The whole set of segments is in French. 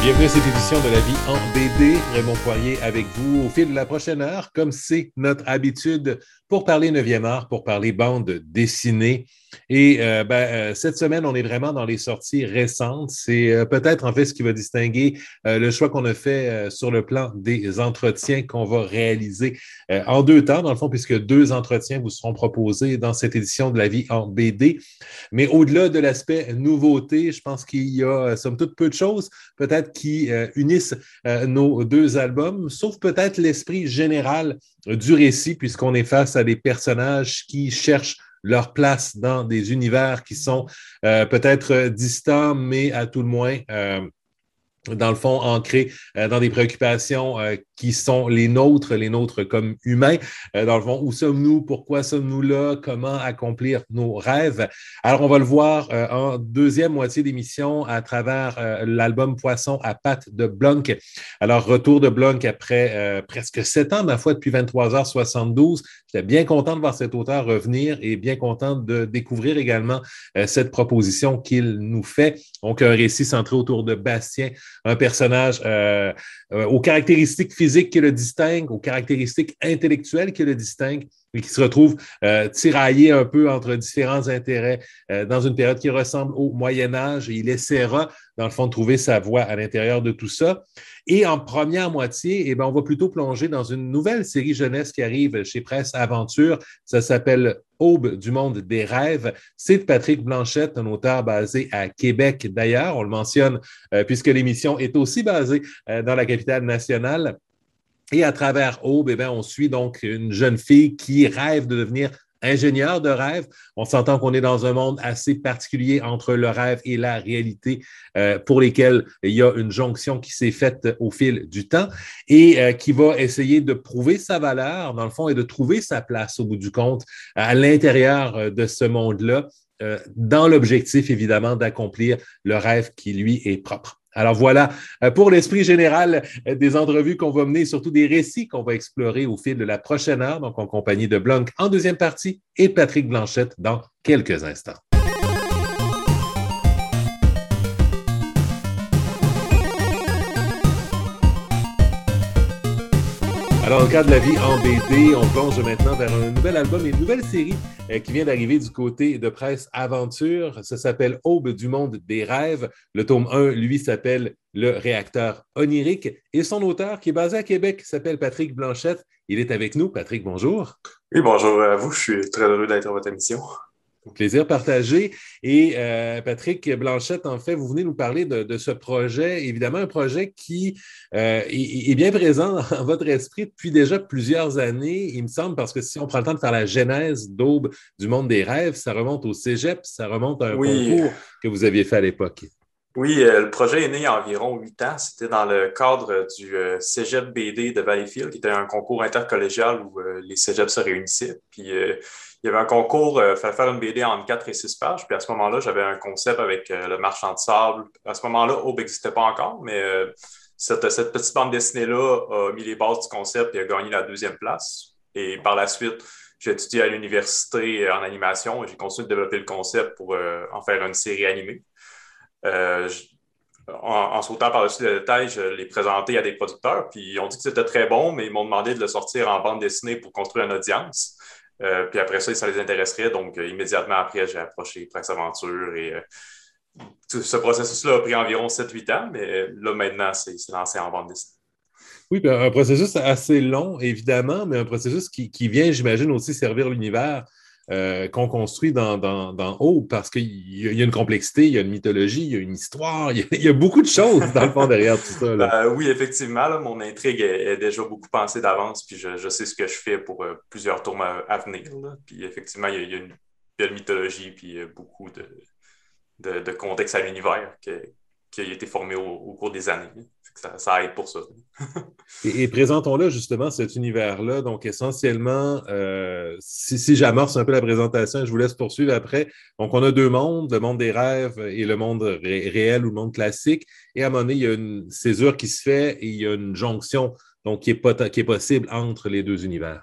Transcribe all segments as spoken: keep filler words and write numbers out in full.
Bienvenue à cette édition de La Vie en B D. Raymond Poirier avec vous au fil de la prochaine heure, comme c'est notre habitude, pour parler neuvième art, pour parler bande dessinée. Et euh, ben, euh, cette semaine, on est vraiment dans les sorties récentes. C'est euh, peut-être en fait ce qui va distinguer euh, le choix qu'on a fait euh, sur le plan des entretiens qu'on va réaliser euh, en deux temps, dans le fond, puisque deux entretiens vous seront proposés dans cette édition de La Vie en B D. Mais au-delà de l'aspect nouveauté, je pense qu'il y a, somme toute, peu de choses peut-être qui euh, unissent euh, nos deux albums, sauf peut-être l'esprit général euh, du récit, puisqu'on est face à des personnages qui cherchent leur place dans des univers qui sont euh, peut-être distants, mais à tout le moins euh, dans le fond, ancrés euh, dans des préoccupations euh, qui sont les nôtres, les nôtres comme humains. Euh, dans le fond, où sommes-nous? Pourquoi sommes-nous là? Comment accomplir nos rêves? Alors, on va le voir euh, en deuxième moitié d'émission à travers euh, l'album Poisson à pattes de Blunk. Alors, retour de Blunk après euh, presque sept ans, ma foi, depuis vingt-trois heures soixante-douze. J'étais bien content de voir cet auteur revenir et bien content de découvrir également euh, cette proposition qu'il nous fait. Donc, un récit centré autour de Bastien, un personnage euh, euh, aux caractéristiques physiques qui le distinguent, aux caractéristiques intellectuelles qui le distinguent et qui se retrouve euh, tiraillé un peu entre différents intérêts euh, dans une période qui ressemble au Moyen Âge. Et il essaiera, dans le fond, de trouver sa voie à l'intérieur de tout ça. Et en première moitié, eh bien, on va plutôt plonger dans une nouvelle série jeunesse qui arrive chez Presse Aventure. Ça s'appelle Aube du monde des rêves. C'est de Patrick Blanchette, un auteur basé à Québec d'ailleurs. On le mentionne euh, puisque l'émission est aussi basée euh, dans la capitale nationale. Et à travers Aube, eh bien, on suit donc une jeune fille qui rêve de devenir ingénieur de rêve. On s'entend qu'on est dans un monde assez particulier entre le rêve et la réalité euh, pour lesquels il y a une jonction qui s'est faite au fil du temps et euh, qui va essayer de prouver sa valeur, dans le fond, et de trouver sa place au bout du compte à l'intérieur de ce monde-là, euh, dans l'objectif, évidemment, d'accomplir le rêve qui lui est propre. Alors voilà, pour l'esprit général des entrevues qu'on va mener, surtout des récits qu'on va explorer au fil de la prochaine heure, donc en compagnie de Blunk en deuxième partie et de Patrick Blanchette dans quelques instants. Alors, au cadre de La Vie en B D, on plonge maintenant vers un nouvel album et une nouvelle série euh, qui vient d'arriver du côté de Presse Aventure. Ça s'appelle Aube du monde des rêves. Le tome un, lui, s'appelle Le réacteur onirique. Et son auteur, qui est basé à Québec, s'appelle Patrick Blanchette. Il est avec nous. Patrick, bonjour. Oui, bonjour à vous. Je suis très heureux d'être à votre émission. Plaisir partagé. Et euh, Patrick Blanchette, en fait, vous venez nous parler de, de ce projet, évidemment un projet qui euh, est, est bien présent dans votre esprit depuis déjà plusieurs années, il me semble, parce que si on prend le temps de faire la genèse d'Aube du monde des rêves, ça remonte au cégep, ça remonte à un Oui, concours que vous aviez fait à l'époque. oui euh, le projet est né il y a environ huit ans. C'était dans le cadre du euh, Cégep B D de Valleyfield, qui était un concours intercollégial où euh, les cégeps se réunissaient. Puis euh, il y avait un concours, il euh, fallait faire une B D en quatre et six pages. Puis à ce moment-là, j'avais un concept avec euh, le marchand de sable. À ce moment-là, Aube n'existait pas encore, mais euh, cette, cette petite bande dessinée-là a mis les bases du concept et a gagné la deuxième place. Et par la suite, j'ai étudié à l'université en animation et j'ai continué de développer le concept pour euh, en faire une série animée. Euh, je, en, en sautant par-dessus les détails, je l'ai présenté à des producteurs, puis ils ont dit que c'était très bon, mais ils m'ont demandé de le sortir en bande dessinée pour construire une audience. Euh, puis après ça, ça les intéresserait. Donc, euh, immédiatement après, j'ai approché Presse Aventure et euh, tout ce processus-là a pris environ sept huit ans, mais là, maintenant, c'est, c'est lancé en bande dessinée. Oui, puis un processus assez long, évidemment, mais un processus qui, qui vient, j'imagine, aussi servir l'univers euh, qu'on construit dans, dans, dans Aube, parce qu'il y a, il y a une complexité, il y a une mythologie, il y a une histoire, il y a, il y a beaucoup de choses, dans le fond, derrière tout ça. Là. Ben, oui, effectivement, là, mon intrigue est, est déjà beaucoup pensée d'avance, puis je, je sais ce que je fais pour euh, plusieurs tours à, à venir. Là. Puis effectivement, il y a, il y a une belle mythologie, puis euh, beaucoup de, de, de contexte à l'univers que, qui a été formé au, au cours des années. Ça, ça aide pour ça. Et, et présentons-là justement cet univers-là. Donc, essentiellement, euh, si, si j'amorce un peu la présentation, je vous laisse poursuivre après. Donc, on a deux mondes, le monde des rêves et le monde ré- réel ou le monde classique. Et à un moment donné, il y a une césure qui se fait et il y a une jonction donc, qui est, pot- qui est possible entre les deux univers.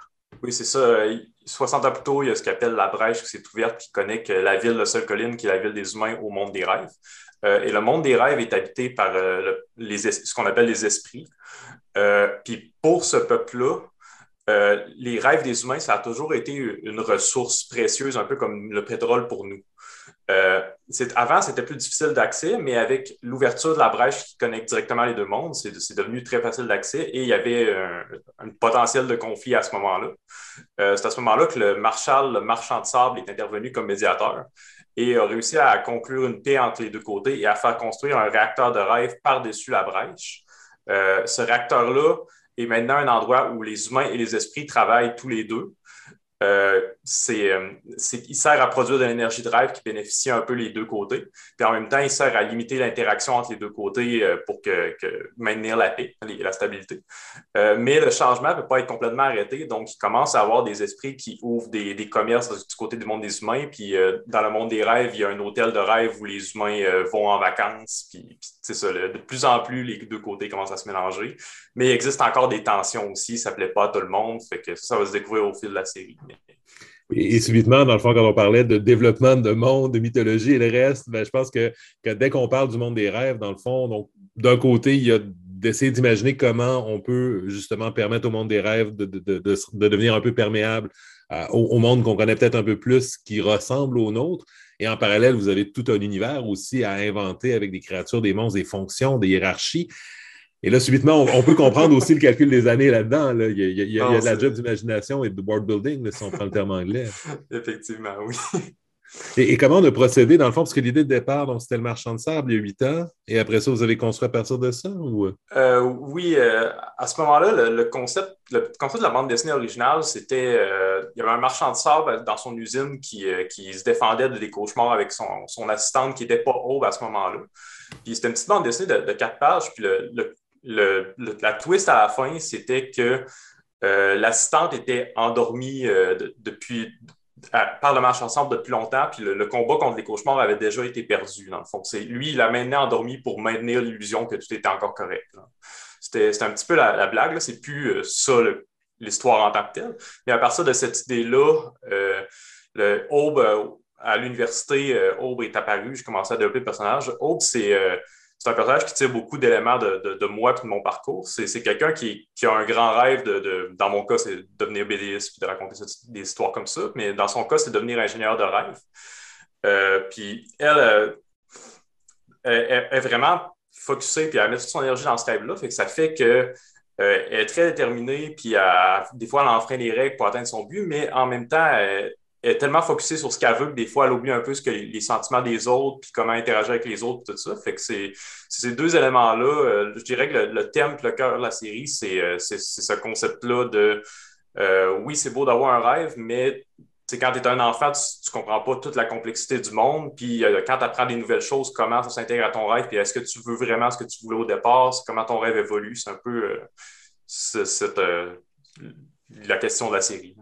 Oui, c'est ça. soixante ans plus tôt, il y a ce qu'on appelle la brèche qui s'est ouverte qui connecte la ville de Seul-Colline, qui est la ville des humains, au monde des rêves. Euh, et le monde des rêves est habité par euh, le, les, ce qu'on appelle les esprits. Euh, puis pour ce peuple-là, euh, les rêves des humains, ça a toujours été une ressource précieuse, un peu comme le pétrole pour nous. Euh, avant, c'était plus difficile d'accès, mais avec l'ouverture de la brèche qui connecte directement les deux mondes, c'est, c'est devenu très facile d'accès et il y avait un, un potentiel de conflit à ce moment-là. Euh, c'est à ce moment-là que le Marshal, le marchand de sable, est intervenu comme médiateur et a réussi à conclure une paix entre les deux côtés et à faire construire un réacteur de rêve par-dessus la brèche. Euh, ce réacteur-là est maintenant un endroit où les humains et les esprits travaillent tous les deux. Euh, c'est, c'est, il sert à produire de l'énergie de rêve qui bénéficie un peu les deux côtés. Puis en même temps, il sert à limiter l'interaction entre les deux côtés euh, pour que, que maintenir la paix et la stabilité. Euh, mais le changement ne peut pas être complètement arrêté. Donc, il commence à avoir des esprits qui ouvrent des, des commerces du côté du monde des humains. Puis euh, dans le monde des rêves, il y a un hôtel de rêve où les humains euh, vont en vacances. Puis, puis c'est ça, le, de plus en plus, les deux côtés commencent à se mélanger. Mais il existe encore des tensions aussi. Ça ne plaît pas à tout le monde. Fait que ça, ça va se découvrir au fil de la série. Mais, Et, et subitement, dans le fond, quand on parlait de développement de monde, de mythologie et le reste, ben, je pense que, que dès qu'on parle du monde des rêves, dans le fond, donc d'un côté, il y a d'essayer d'imaginer comment on peut justement permettre au monde des rêves de, de, de, de, de devenir un peu perméable euh, au, au monde qu'on connaît peut-être un peu plus, qui ressemble au nôtre. Et en parallèle, vous avez tout un univers aussi à inventer avec des créatures, des monstres, des fonctions, des hiérarchies. Et là, subitement, on, on peut comprendre aussi le calcul des années là-dedans. Là. Il, y a, il, y a, il y a non, de la job d'imagination et de world building, là, si on prend le terme anglais. Effectivement, oui. Et, et comment on a procédé, dans le fond, parce que l'idée de départ, donc, c'était le marchand de sable il y a huit ans, et après ça, vous avez construit à partir de ça? Ou... Euh, oui, euh, à ce moment-là, le, le, concept, le concept de la bande dessinée originale, c'était euh, il y avait un marchand de sable dans son usine qui, euh, qui se défendait des cauchemars avec son, son assistante qui n'était pas Aube à ce moment-là. Puis c'était une petite bande dessinée de, de quatre pages, puis le, le, le, le, la twist à la fin, c'était que euh, l'assistante était endormie euh, de, depuis... par le marche ensemble depuis longtemps, puis le, le combat contre les cauchemars avait déjà été perdu, dans le fond. C'est, lui, il a maintenant endormi pour maintenir l'illusion que tout était encore correct. C'était, c'était un petit peu la, la blague, là. C'est plus euh, ça, le, l'histoire en tant que telle. Mais à partir de cette idée-là, euh, le Aube, euh, à l'université, euh, Aube est apparu, j'ai commencé à développer le personnage. Aube, c'est... Euh, c'est un personnage qui tire beaucoup d'éléments de, de, de moi et de mon parcours. C'est, c'est quelqu'un qui, qui a un grand rêve de, de, dans mon cas, c'est de devenir B D S et de raconter des histoires comme ça. Mais dans son cas, c'est de devenir ingénieur de rêve. Euh, puis elle, euh, elle, elle est vraiment focusée puis elle met toute son énergie dans ce rêve-là. Fait que ça fait que euh, elle est très déterminée, puis elle, des fois, elle enfreint les règles pour atteindre son but, mais en même temps, elle, elle est tellement focusée sur ce qu'elle veut que des fois, elle oublie un peu ce que les, les sentiments des autres, puis comment interagir avec les autres, tout ça. Fait que c'est, c'est ces deux éléments-là. Euh, je dirais que le, le thème et le cœur de la série, c'est, euh, c'est, c'est ce concept-là de euh, oui, c'est beau d'avoir un rêve, mais quand tu es un enfant, tu ne comprends pas toute la complexité du monde. Puis euh, quand tu apprends des nouvelles choses, comment ça s'intègre à ton rêve, puis est-ce que tu veux vraiment ce que tu voulais au départ, c'est comment ton rêve évolue. C'est un peu euh, c'est, c'est, euh, la question de la série.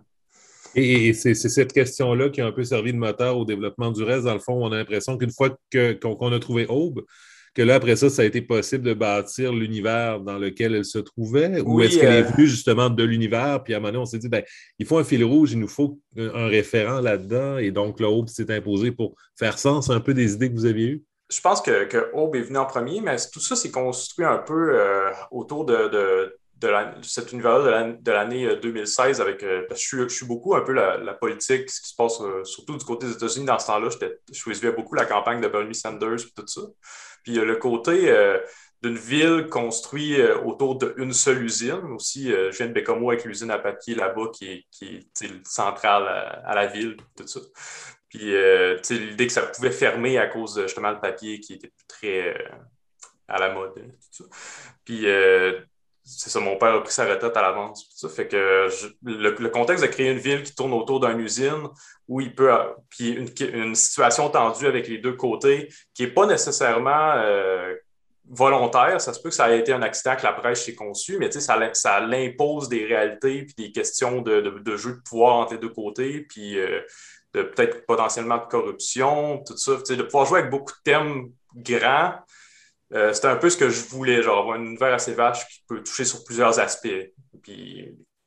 Et c'est, c'est cette question-là qui a un peu servi de moteur au développement du reste. Dans le fond, on a l'impression qu'une fois que, qu'on, qu'on a trouvé Aube, que là, après ça, ça a été possible de bâtir l'univers dans lequel elle se trouvait? Ou est-ce Oui, qu'elle euh, est venue justement de l'univers, puis à un moment donné, on s'est dit, ben, il faut un fil rouge, il nous faut un, un référent là-dedans, et donc là, Aube s'est imposé pour faire sens un peu des idées que vous aviez eues? je pense que, que Aube est venu en premier, mais tout ça s'est construit un peu euh, autour de, de, de la, cet univers-là de, la, de l'année deux mille seize. Avec, euh, parce que je suis, je suis beaucoup un peu la, la politique, ce qui se passe euh, surtout du côté des États-Unis dans ce temps-là. J'étais, je suivais beaucoup la campagne de Bernie Sanders et tout ça. Puis euh, le côté euh, d'une ville construite euh, autour d'une seule usine. Aussi, euh, je viens de Bécomo avec l'usine à papier là-bas qui est, qui est centrale à, à la ville, tout ça. Puis euh, l'idée que ça pouvait fermer à cause de justement le papier qui était très euh, à la mode. Tout ça. Puis euh, c'est ça, mon père a pris sa retraite à l'avance. Tout ça. Fait que je, le, le contexte de créer une ville qui tourne autour d'une usine où il peut. Puis une, une situation tendue avec les deux côtés qui n'est pas nécessairement euh, volontaire. Ça se peut que ça ait été un accident que la presse s'est conçue, mais ça, ça l'impose des réalités puis des questions de, de, de jeu de pouvoir entre les deux côtés. Puis. Euh, de peut-être potentiellement de corruption, tout ça, de pouvoir jouer avec beaucoup de thèmes grands. Euh, c'était un peu ce que je voulais, genre avoir un univers assez vaste qui peut toucher sur plusieurs aspects. Puis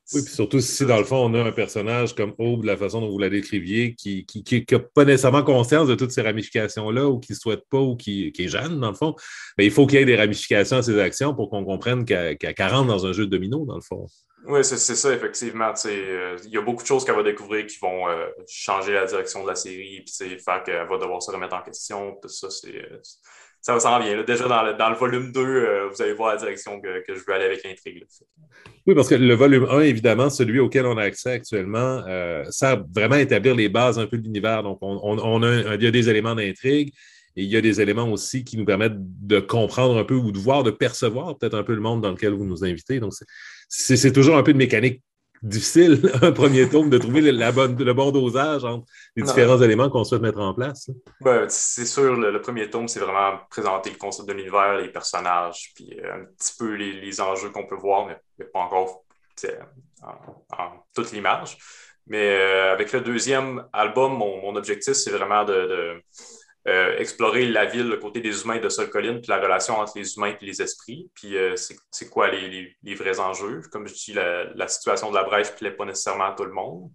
Oui, puis surtout si, dans le fond, on a un personnage comme Aube, de la façon dont vous la décriviez, qui n'a qui, qui, qui pas nécessairement conscience de toutes ces ramifications-là, ou qui ne souhaite pas, ou qui, qui est jeune, dans le fond, mais il faut qu'il y ait des ramifications à ses actions pour qu'on comprenne qu'elle qu qu rentre dans un jeu de domino, dans le fond. Oui, c'est ça, effectivement. Euh, il y a beaucoup de choses qu'elle va découvrir qui vont euh, changer la direction de la série, puis faire qu'elle va devoir se remettre en question. Tout ça, c'est, euh, ça s'en vient. Là. Déjà, dans le, dans le volume deux, euh, vous allez voir la direction que, que je veux aller avec l'intrigue. Oui, parce que le volume un, évidemment, celui auquel on a accès actuellement, euh, sert vraiment à établir les bases un peu de l'univers. Donc, on, on, on a, il y a des éléments d'intrigue et il y a des éléments aussi qui nous permettent de comprendre un peu ou de voir, de percevoir peut-être un peu le monde dans lequel vous nous invitez. Donc, c'est toujours un peu de mécanique difficile, un premier tome, de trouver la bonne, le bon dosage entre les différents non. éléments qu'on souhaite mettre en place. Ben, c'est sûr, le, le premier tome, c'est vraiment présenter le concept de l'univers, les personnages, puis euh, un petit peu les, les enjeux qu'on peut voir, mais, mais pas encore en, en toute l'image. Mais euh, avec le deuxième album, mon, mon objectif, c'est vraiment de, de euh, explorer la ville, le côté des humains de Sol Colline, puis la relation entre les humains et les esprits. Puis euh, c'est quoi les, les, les vrais enjeux. Comme je dis, la, la situation de la brèche ne plaît pas nécessairement à tout le monde.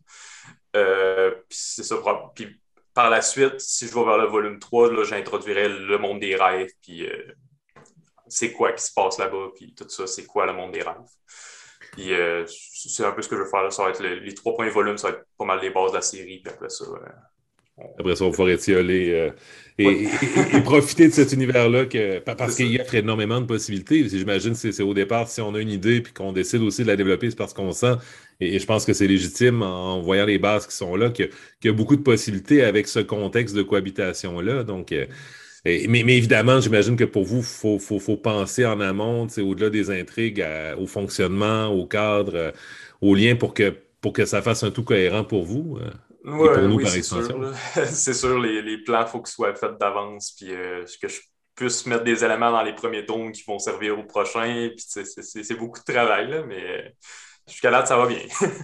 Euh, puis c'est ça. Puis par la suite, si je vais vers le volume trois, j'introduirai le monde des rêves, puis euh, c'est quoi qui se passe là-bas, puis tout ça, c'est quoi le monde des rêves. Puis euh, c'est un peu ce que je veux faire là. Ça va être le, les trois premiers volumes, ça va être pas mal les bases de la série, puis après ça... Euh, Après ça, on va pouvoir étioler euh, et, ouais. et, et, et profiter de cet univers-là que, parce qu'il y offre énormément de possibilités. J'imagine que c'est au départ, si on a une idée puis qu'on décide aussi de la développer, c'est parce qu'on sent, et, et je pense que c'est légitime en voyant les bases qui sont là, qu'il y, y a beaucoup de possibilités avec ce contexte de cohabitation-là. Donc, euh, et, mais, mais évidemment, j'imagine que pour vous, il faut, faut, faut penser en amont, au-delà des intrigues, à, au fonctionnement, au cadre, euh, au lien pour que, pour que ça fasse un tout cohérent pour vous. Euh. Ouais, et pour nous, oui, par extension. C'est sûr, les, les plans, il faut qu'ils soient faits d'avance, puis euh, que je puisse mettre des éléments dans les premiers tomes qui vont servir au prochain, puis c'est beaucoup de travail, là, mais jusqu'à là, ça va bien.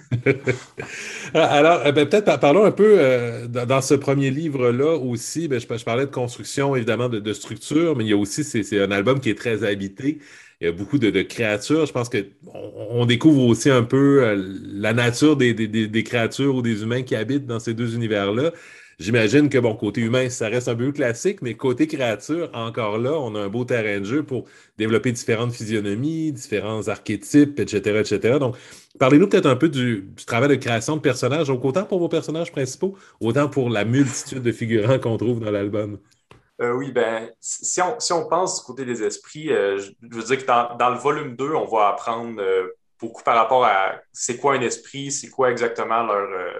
Alors, ben, peut-être parlons un peu euh, dans, dans ce premier livre-là aussi, ben, je, je parlais de construction, évidemment, de, de structure, mais il y a aussi, c'est un album qui est très habité. Il y a beaucoup de, de créatures. Je pense qu'on on découvre aussi un peu euh, la nature des, des, des créatures ou des humains qui habitent dans ces deux univers-là. J'imagine que, bon, côté humain, ça reste un peu classique, mais côté créature, encore là, on a un beau terrain de jeu pour développer différentes physionomies, différents archétypes, et cetera, et cetera. Donc, parlez-nous peut-être un peu du, du travail de création de personnages, donc autant pour vos personnages principaux, autant pour la multitude de figurants qu'on trouve dans l'album. Euh, oui, ben, si on, si on pense du côté des esprits, euh, je, je veux dire que dans, dans le volume deux, on va apprendre euh, beaucoup par rapport à c'est quoi un esprit, c'est quoi exactement leur, euh,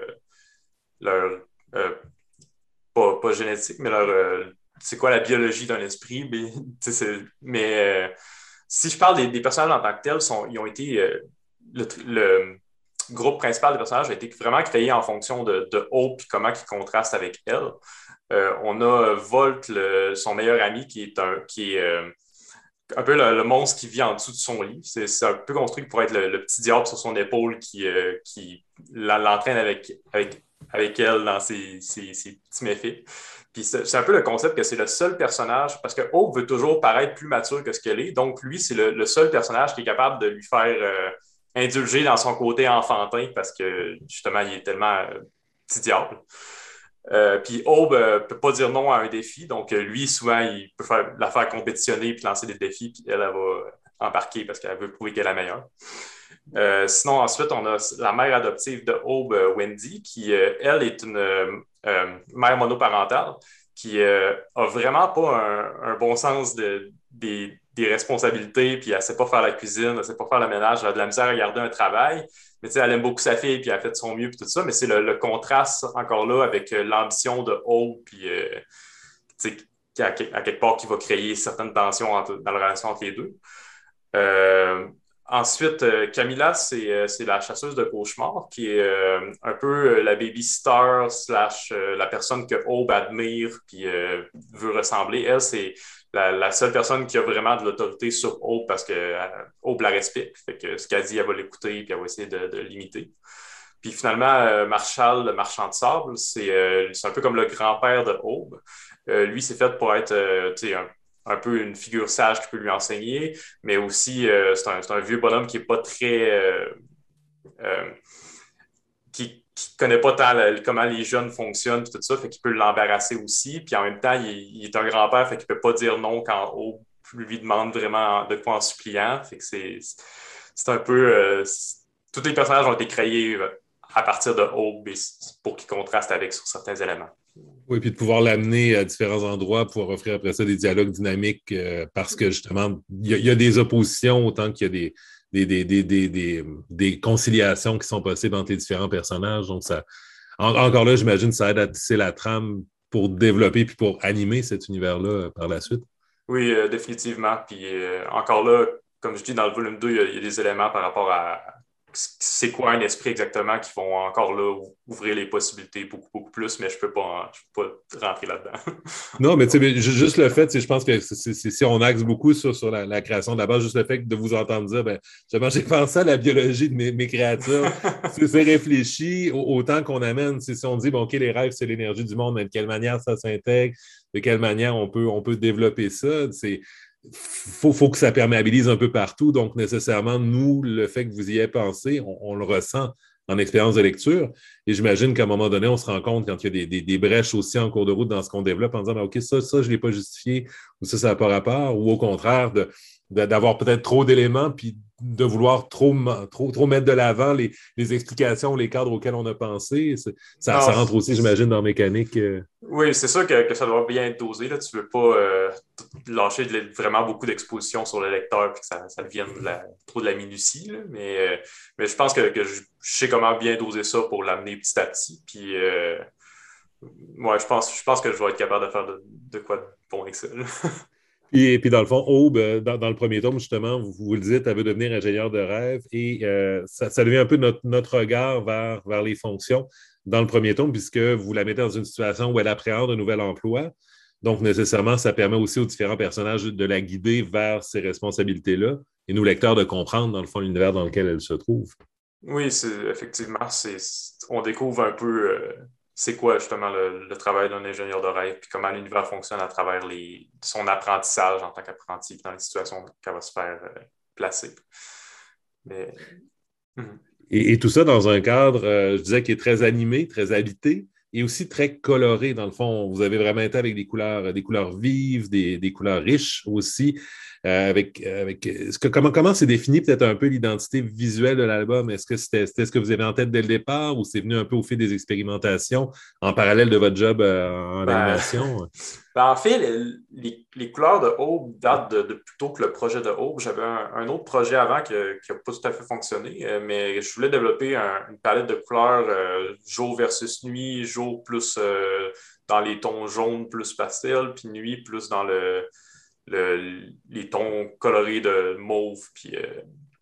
leur euh, pas, pas génétique, mais leur, euh, c'est quoi la biologie d'un esprit. Mais, mais euh, si je parle des, des personnages en tant que tels, sont, ils ont été, euh, le, le groupe principal des personnages a été vraiment créé en fonction de, de Hope et comment ils contrastent avec elle. Euh, on a Volt, le, son meilleur ami, qui est un, qui est, euh, un peu le, le monstre qui vit en dessous de son lit. C'est un peu construit pour être le, le petit diable sur son épaule qui, euh, qui l'entraîne avec, avec, avec elle dans ses, ses, ses petits méfaits. Puis c'est un peu le concept que c'est le seul personnage, parce que Hope veut toujours paraître plus mature que ce qu'elle est. Donc lui, c'est le, le seul personnage qui est capable de lui faire euh, indulger dans son côté enfantin, parce que justement, il est tellement euh, petit diable. Euh, puis Aube ne euh, peut pas dire non à un défi, donc euh, lui, souvent, il peut faire, la faire compétitionner puis lancer des défis, puis elle, elle va embarquer parce qu'elle veut prouver qu'elle est la meilleure. Euh, sinon, ensuite, on a la mère adoptive de Aube, euh, Wendy, qui, euh, elle, est une euh, mère monoparentale qui euh, a vraiment pas un, un bon sens de, des, des responsabilités, puis elle ne sait pas faire la cuisine, elle ne sait pas faire le ménage, elle a de la misère à garder un travail. Mais elle aime beaucoup sa fille, puis elle a fait de son mieux, puis tout ça. Mais c'est le, le contraste, encore là, avec euh, l'ambition de Hope, puis euh, à, à quelque part, qui va créer certaines tensions entre, dans la relation entre les deux. Euh, ensuite, euh, Camilla, c'est euh, la chasseuse de cauchemars, qui est euh, un peu euh, la baby-star slash euh, la personne que Hope admire, puis euh, veut ressembler. Elle, c'est La, la seule personne qui a vraiment de l'autorité sur Hope parce que euh, Hope la respecte. Fait que ce qu'elle dit, elle va l'écouter puis elle va essayer de, de l'imiter. Puis finalement, euh, Marshall, le marchand de sable, c'est euh, un peu comme le grand-père de Hope. Euh, lui, c'est fait pour être euh, un, un peu une figure sage qui peut lui enseigner, mais aussi, euh, c'est un, un vieux bonhomme qui n'est pas très... Euh, euh, qui qui ne connaît pas tant le, comment les jeunes fonctionnent et tout ça, fait qu'il peut l'embarrasser aussi. Puis en même temps, il, il est un grand-père, fait qu'il ne peut pas dire non quand Aube lui demande vraiment de quoi en suppliant. Fait que c'est, c'est un peu... Euh, tous les personnages ont été créés à partir de Aube pour qu'ils contrastent avec sur certains éléments. Oui, puis de pouvoir l'amener à différents endroits, pouvoir offrir après ça des dialogues dynamiques, euh, parce que justement, il y, y, a des oppositions autant qu'il y a des, des, des, des, des, des, des conciliations qui sont possibles entre les différents personnages. Donc, ça, en, encore là, j'imagine que ça aide à tisser la trame pour développer puis pour animer cet univers-là euh, par la suite. Oui, euh, définitivement. Puis euh, encore là, comme je dis, dans le volume deux, il y, a, il y a des éléments par rapport à c'est quoi un esprit exactement qui vont encore là ouvrir les possibilités beaucoup, beaucoup plus, mais je ne peux, peux pas rentrer là-dedans. Non, mais tu sais, juste le fait, je pense que c'est, c'est, si on axe beaucoup sur, sur la, la création de la base, juste le fait de vous entendre dire, ben, j'ai pensé à la biologie de mes, mes créatures, c'est, c'est réfléchi, autant qu'on amène, si on dit, bon, OK, les rêves, c'est l'énergie du monde, mais de quelle manière ça s'intègre, de quelle manière on peut, on peut développer ça, c'est... Faut, faut que ça perméabilise un peu partout. Donc, nécessairement, nous, le fait que vous y ayez pensé, on, on le ressent en expérience de lecture. Et j'imagine qu'à un moment donné, on se rend compte quand il y a des, des, des brèches aussi en cours de route dans ce qu'on développe en disant, ben, OK, ça, ça, je ne l'ai pas justifié, ou ça, ça n'a pas rapport, ou au contraire, de, de, d'avoir peut-être trop d'éléments, puis de vouloir trop, trop, trop mettre de l'avant les, les explications, les cadres auxquels on a pensé. Ça, ça rentre aussi, j'imagine, dans la mécanique. Euh... Oui, c'est sûr que, que ça doit bien être dosé. Là. Tu ne veux pas euh, lâcher de, vraiment beaucoup d'exposition sur le lecteur et que ça, ça devienne de la, trop de la minutie. Là. Mais, euh, mais je pense que, que je, je sais comment bien doser ça pour l'amener petit à petit. Puis, euh, ouais, je pense, je pense que je vais être capable de faire de, de quoi de bon avec ça. Et puis, dans le fond, Aube, dans, dans le premier tome, justement, vous, vous le dites, elle veut devenir ingénieur de rêve et euh, ça, ça devient un peu notre, notre regard vers, vers les fonctions dans le premier tome, puisque vous la mettez dans une situation où elle appréhende un nouvel emploi. Donc, nécessairement, ça permet aussi aux différents personnages de la guider vers ces responsabilités-là et nous, lecteurs, de comprendre, dans le fond, l'univers dans lequel elle se trouve. Oui, c'est, effectivement, c'est, on découvre un peu euh, c'est quoi justement le, le travail d'un ingénieur de rêve, puis comment l'univers fonctionne à travers les, son apprentissage en tant qu'apprenti, puis dans les situations qu'elle va se faire euh, placer. Mais, mm-hmm. Et, et tout ça dans un cadre, euh, je disais, qui est très animé, très habité et aussi très coloré. Dans le fond, vous avez vraiment été avec des couleurs, des couleurs vives, des, des couleurs riches aussi. Euh, avec, avec, est-ce que, comment, comment c'est défini peut-être un peu l'identité visuelle de l'album? Est-ce que c'était, c'était ce que vous avez en tête dès le départ ou c'est venu un peu au fil des expérimentations en parallèle de votre job euh, en Ben, animation? ben en fait, les, les couleurs de Aube datent de, de plus tôt que le projet de Aube. J'avais un, un autre projet avant qui n'a pas tout à fait fonctionné, euh, mais je voulais développer un, une palette de couleurs euh, jour versus nuit, jour plus euh, dans les tons jaunes plus pastel, puis nuit plus dans le, le, les tons colorés de mauve, puis euh,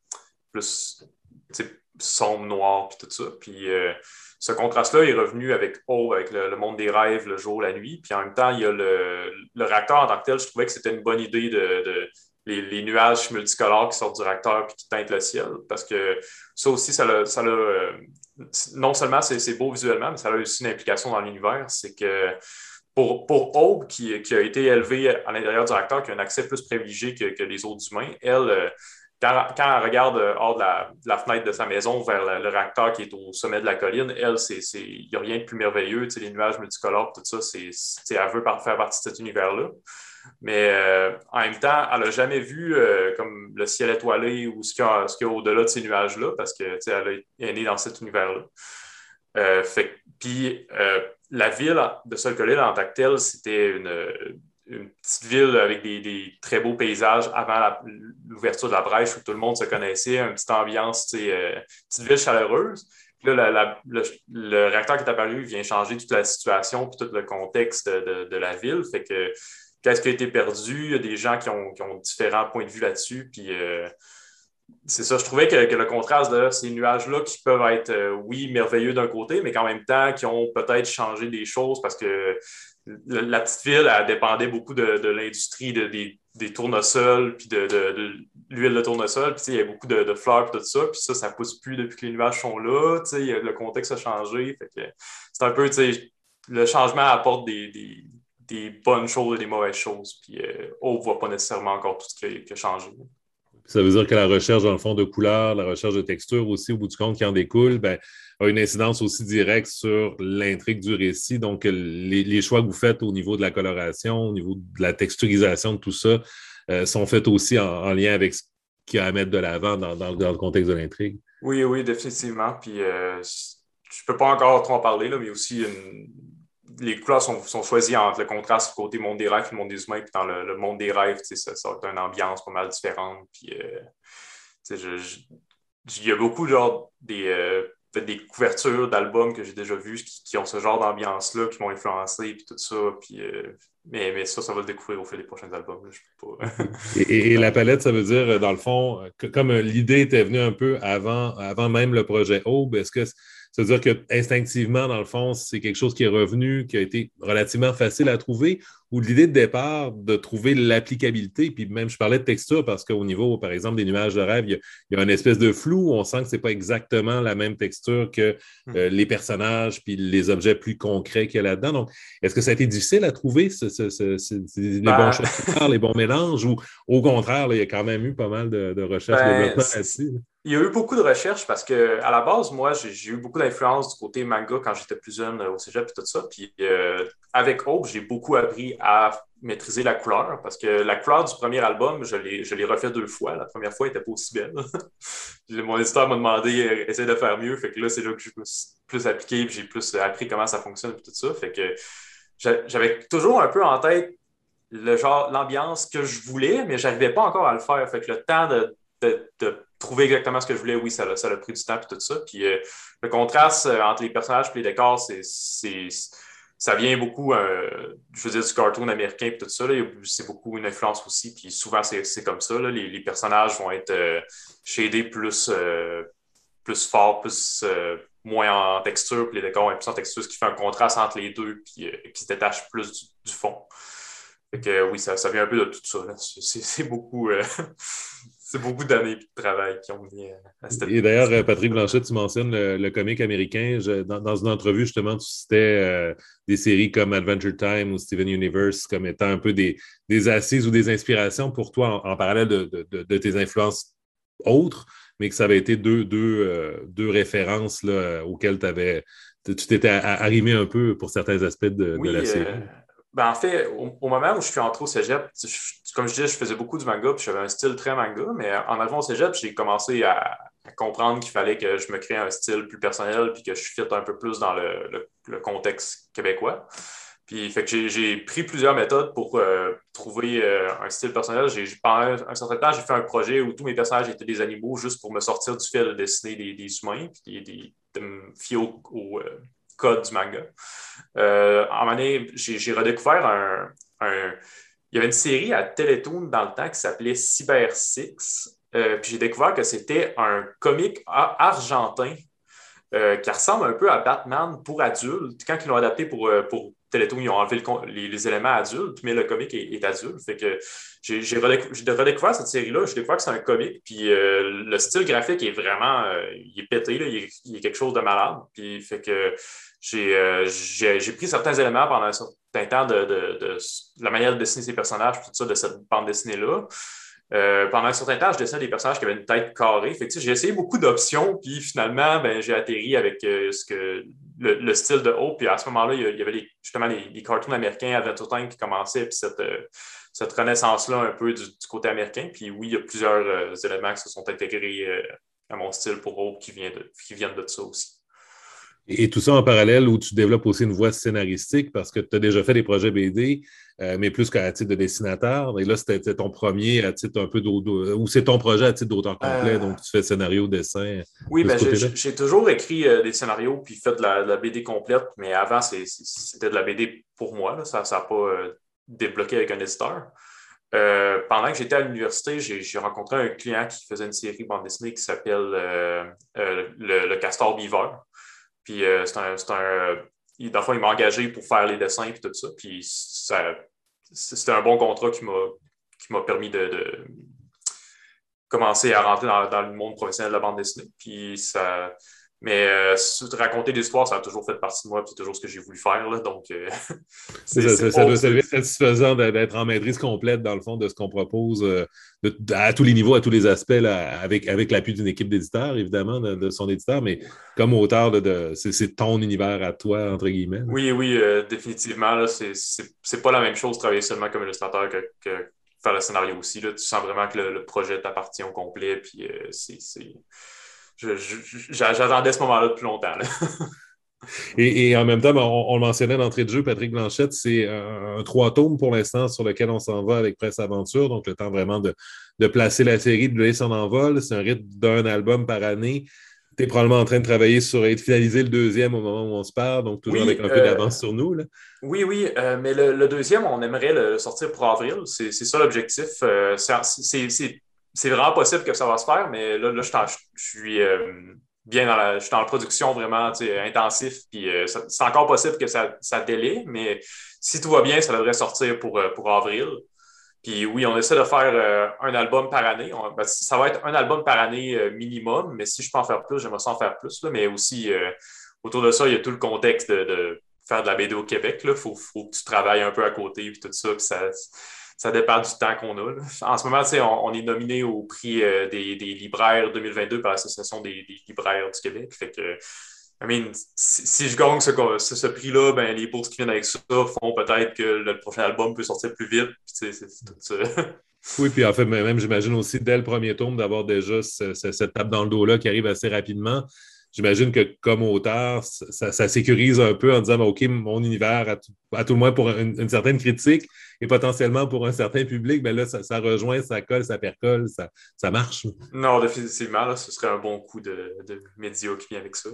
plus sombre, noir, puis tout ça. Puis euh, ce contraste-là est revenu avec Aube, avec le, le monde des rêves, le jour, la nuit. Puis en même temps, il y a le, le réacteur en tant que tel. Je trouvais que c'était une bonne idée de, de les, les nuages multicolores qui sortent du réacteur et qui teintent le ciel. Parce que ça aussi, ça l'a, ça l'a euh, non seulement c'est, c'est beau visuellement, mais ça a aussi une implication dans l'univers. C'est que pour, pour Aube, qui, qui a été élevée à l'intérieur du réacteur, qui a un accès plus privilégié que, que les autres humains, elle, quand, quand elle regarde hors de la, de la fenêtre de sa maison vers le, le réacteur qui est au sommet de la colline, elle, il n'y a rien de plus merveilleux. Les nuages multicolores, tout ça, c'est, c'est, elle veut faire partie de cet univers-là. Mais euh, en même temps, elle n'a jamais vu euh, comme le ciel étoilé ou ce qu'il y a, ce qu'il y a au-delà de ces nuages-là, parce qu'elle est née dans cet univers-là. Euh, fait, puis euh, la ville de Sol-Colil en tant que telle, c'était une, une petite ville avec des, des très beaux paysages avant la, l'ouverture de la brèche où tout le monde se connaissait, une petite ambiance, euh, petite ville chaleureuse. Puis là, la, la, le, le réacteur qui est apparu vient changer toute la situation puis tout le contexte de, de la ville. Fait que qu'est-ce qui a été perdu? Il y a des gens qui ont, qui ont différents points de vue là-dessus. Puis euh, c'est ça, je trouvais que, que le contraste de ces nuages-là qui peuvent être, euh, oui, merveilleux d'un côté, mais qu'en même temps, qui ont peut-être changé des choses parce que la, la petite ville, elle dépendait beaucoup de, de l'industrie de, des, des tournesols, puis de, de, de l'huile de tournesol, puis il y a beaucoup de, de fleurs, puis tout ça, puis ça, ça ne pousse plus depuis que les nuages sont là, le contexte a changé, fait que c'est un peu, le changement apporte des, des, des bonnes choses et des mauvaises choses, puis euh, on ne voit pas nécessairement encore tout ce qui a, qui a changé. Ça veut dire que la recherche, dans le fond, de couleurs, la recherche de texture aussi, au bout du compte, qui en découle, ben, a une incidence aussi directe sur l'intrigue du récit. Donc, les, les choix que vous faites au niveau de la coloration, au niveau de la texturisation de tout ça, euh, sont faits aussi en, en lien avec ce qu'il y a à mettre de l'avant dans, dans, dans le contexte de l'intrigue. Oui, oui, définitivement. Puis, euh, je peux pas encore trop en parler, là, mais aussi, une... les couleurs sont, sont choisies entre le contraste côté monde des rêves et le monde des humains. Puis, dans le, le monde des rêves, ça, ça va être une ambiance pas mal différente. Puis, euh, je, je, il y a beaucoup, genre, des, euh, des couvertures d'albums que j'ai déjà vues qui, qui ont ce genre d'ambiance-là, qui m'ont influencé, puis tout ça. Puis, euh, mais, mais ça, ça va le découvrir au fil des prochains albums. Là, je peux pas. Et, et, et la palette, ça veut dire, dans le fond, que, comme l'idée était venue un peu avant, avant même le projet Aube, est-ce que ça veut dire que instinctivement, dans le fond, c'est quelque chose qui est revenu, qui a été relativement facile à trouver, ou l'idée de départ de trouver l'applicabilité, puis même je parlais de texture parce qu'au niveau, par exemple, des nuages de rêve, il y a, il y a une espèce de flou, on sent que c'est pas exactement la même texture que euh, les personnages puis les objets plus concrets qu'il y a là-dedans. Donc, est-ce que ça a été difficile à trouver ce, ce, ce, ce, les bons Ben, choix de couleurs, les bons mélanges, ou au contraire, là, il y a quand même eu pas mal de, de recherche et ben, développement là-dessus? il y a eu beaucoup de recherches parce que à la base, moi, j'ai, j'ai eu beaucoup d'influence du côté manga quand j'étais plus jeune euh, au cégep et tout ça. Puis euh, avec Hope, j'ai beaucoup appris à maîtriser la couleur parce que la couleur du premier album, je l'ai, je l'ai refait deux fois. La première fois, elle n'était pas aussi belle. Mon éditeur m'a demandé euh, essayer de faire mieux. Fait que là, c'est là que je me suis plus appliqué et j'ai plus appris comment ça fonctionne et tout ça. Fait que j'avais toujours un peu en tête le genre, l'ambiance que je voulais, mais je n'arrivais pas encore à le faire. Fait que le temps de, de, de trouver exactement ce que je voulais, oui, ça a, ça a pris du temps et tout ça. Puis euh, le contraste euh, entre les personnages et les décors, c'est, c'est, ça vient beaucoup, euh, je veux dire, du cartoon américain et tout ça. Là. C'est beaucoup une influence aussi. Puis souvent, c'est, c'est comme ça. Là. Les, les personnages vont être euh, shadés plus, euh, plus forts, plus euh, moins en texture, puis les décors plus en texture, ce qui fait un contraste entre les deux, puis euh, qui se détache plus du, du fond. Fait que euh, oui, ça, ça vient un peu de tout ça. Là. C'est, c'est beaucoup, euh, c'est beaucoup d'années de travail qui ont mis euh, à cette Et d'ailleurs, euh, Patrick Blanchet, tu mentionnes le, le comique américain. Je- dans, dans une entrevue, justement, tu citais euh, des séries comme Adventure Time ou Steven Universe comme étant un peu des, des assises ou des inspirations pour toi en, en parallèle de, de, de, de tes influences autres, mais que ça avait été deux, deux, euh, deux références là, auxquelles t'avais, tu t'étais arrimé un peu pour certains aspects de, de la Oui, euh, série. ben en fait, au, au moment où je suis entré au cégep, je- comme je disais, je faisais beaucoup du manga, puis j'avais un style très manga, mais en arrivant au cégep, j'ai commencé à, à comprendre qu'il fallait que je me crée un style plus personnel, puis que je fitte un peu plus dans le, le- le contexte québécois. Puis, fait que j'ai, j'ai pris plusieurs méthodes pour euh, trouver euh, un style personnel. J'ai, pendant un, un certain temps, j'ai fait un projet où tous mes personnages étaient des animaux juste pour me sortir du fait de dessiner des, des humains, puis des, des- de me fier au, au, euh, code du manga. Euh, en année, j'ai, j'ai redécouvert un, un- Il y avait une série à Télétoon dans le temps qui s'appelait Cyber Six. Euh, puis j'ai découvert que c'était un comique argentin euh, qui ressemble un peu à Batman pour adultes. Quand ils l'ont adapté pour, euh, pour Télétoon, ils ont enlevé le, les, les, éléments adultes, mais le comique est, est adulte. Fait que j'ai, j'ai, redécou- j'ai redécouvert cette série-là. J'ai découvert que c'est un comique. Puis euh, le style graphique est vraiment euh, il est pété. Là, il, est, il, est, quelque chose de malade. Puis fait que j'ai, euh, j'ai, j'ai pris certains éléments pendant un certain temps de, de, de, de la manière de dessiner ces personnages, tout ça, de cette bande dessinée-là. Euh, pendant un certain temps, je dessinais des personnages qui avaient une tête carrée. Fait que, j'ai essayé beaucoup d'options, puis finalement, ben, j'ai atterri avec euh, ce que, le, le style de Hope. Puis à ce moment-là, il y avait les, justement les, les cartoons américains Adventure Time qui commençaient, puis cette, euh, cette renaissance-là un peu du, du côté américain. Puis oui, il y a plusieurs euh, éléments qui se sont intégrés euh, à mon style pour Hope qui, vient de, qui viennent de ça aussi. Et, et tout ça en parallèle où tu développes aussi une voie scénaristique parce que tu as déjà fait des projets B D, euh, mais plus qu'à titre de dessinateur. Et là, c'était ton premier à titre un peu d'auteur, ou c'est ton projet à titre d'auteur complet, Euh, donc tu fais scénario, dessin Oui, de ce ben, j'ai, côté-là. j'ai toujours écrit euh, des scénarios puis fait de la, de la B D complète, mais avant, c'est, c'était de la B D pour moi. Là. Ça n'a pas euh, débloqué avec un éditeur. Euh, pendant que j'étais à l'université, j'ai, j'ai rencontré un client qui faisait une série bande dessinée qui s'appelle euh, euh, le, le Castor Beaver. Puis euh, c'est un. C'est un il, dans le fond, il m'a engagé pour faire les dessins et tout ça. Puis ça, c'était un bon contrat qui m'a, qui m'a permis de, de commencer à rentrer dans, dans le monde professionnel de la bande dessinée. Puis ça, Mais euh, raconter des histoires, ça a toujours fait partie de moi, puis c'est toujours ce que j'ai voulu faire. Là, donc, euh, c'est, ça, c'est ça, doit être satisfaisant d'être en maîtrise complète, dans le fond, de ce qu'on propose euh, de, à tous les niveaux, à tous les aspects, là, avec, avec l'appui d'une équipe d'éditeurs, évidemment, de, de son éditeur, mais comme auteur, de, de, c'est, c'est ton univers à toi, entre guillemets. Là. Oui, oui, euh, définitivement. Là, c'est, c'est, c'est pas la même chose travailler seulement comme illustrateur que, que faire le scénario aussi. Là. Tu sens vraiment que le, le projet t'appartient au complet, puis euh, c'est... c'est... Je, je, j'attendais ce moment-là depuis longtemps. Là. et, et en même temps, on, on le mentionnait d'entrée de jeu, Patrick Blanchette, c'est un, un trois tomes pour l'instant sur lequel on s'en va avec Presse Aventure, donc le temps vraiment de, de placer la série, de lui donner son envol. C'est un rythme d'un album par année. Tu es probablement en train de travailler sur et de finaliser le deuxième au moment où on se parle, donc toujours oui, avec un euh, peu d'avance sur nous. Là. Oui, oui, euh, mais le, le deuxième, on aimerait le sortir pour avril. C'est, c'est ça l'objectif. Euh, c'est, c'est, c'est C'est vraiment possible que ça va se faire, mais là, là je, je suis euh, bien dans la, je suis dans la production vraiment intensif, puis euh, ça, c'est encore possible que ça, ça délaie, mais si tout va bien, ça devrait sortir pour, pour avril. Puis oui, on essaie de faire euh, un album par année. On, ben, ça va être un album par année euh, minimum, mais si je peux en faire plus, j'aimerais ça en faire plus. Là, mais aussi, euh, autour de ça, il y a tout le contexte de, de faire de la B D au Québec. Il faut, faut que tu travailles un peu à côté, puis tout ça, puis ça... Ça dépend du temps qu'on a. Là. En ce moment, on, on est nominé au prix euh, des, des libraires deux mille vingt-deux par l'Association des, des libraires du Québec. Fait que, I mean, si, si je gagne ce, ce, ce prix-là, ben, les bourses qui viennent avec ça font peut-être que le prochain album peut sortir plus vite. Puis, c'est, c'est tout ça. Oui, puis en fait, même j'imagine aussi dès le premier tome d'avoir déjà ce, ce, cette tape dans le dos-là qui arrive assez rapidement. J'imagine que comme auteur, ça, ça sécurise un peu en disant, OK, mon univers, à tout, à tout le moins pour une, une certaine critique et potentiellement pour un certain public, bien là, ça, ça rejoint, ça colle, ça percole, ça, ça marche. Non, définitivement, là, ce serait un bon coup de, de média qui vient avec ça.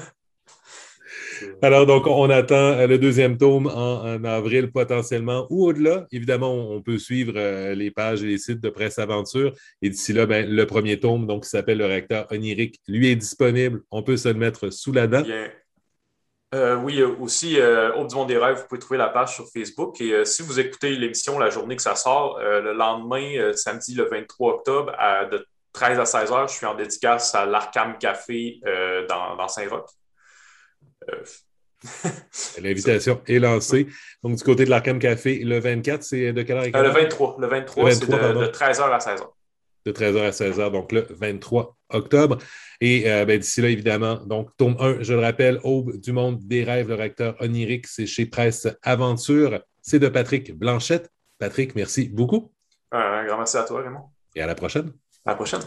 Alors, donc, on attend le deuxième tome en, en avril potentiellement ou au-delà. Évidemment, on peut suivre euh, les pages et les sites de Presse Aventure. Et d'ici là, ben, le premier tome, donc, qui s'appelle Le Recteur Onirique, lui est disponible. On peut se le mettre sous la dent. Bien. Euh, oui, aussi, euh, Aube du monde des rêves, vous pouvez trouver la page sur Facebook. Et euh, si vous écoutez l'émission la journée que ça sort, euh, le lendemain, euh, samedi, le vingt-trois octobre, à, de treize à seize heures, je suis en dédicace à l'Arkham Café euh, dans, dans Saint-Roch. Euh... L'invitation est lancée. Donc, du côté de l'Arkham Café, le vingt-quatre, c'est de quelle heure à quelle heure? Euh, le vingt-trois. Le vingt-trois, le vingt-trois c'est de, de treize heures à seize heures. De treize heures à seize heures, donc le vingt-trois octobre. Et euh, ben, d'ici là, évidemment, donc tome un, je le rappelle, Aube du monde des rêves, le recteur onirique, c'est chez Presse Aventure. C'est de Patrick Blanchette. Patrick, merci beaucoup. Un grand merci à toi, Raymond. Et à la prochaine. À la prochaine.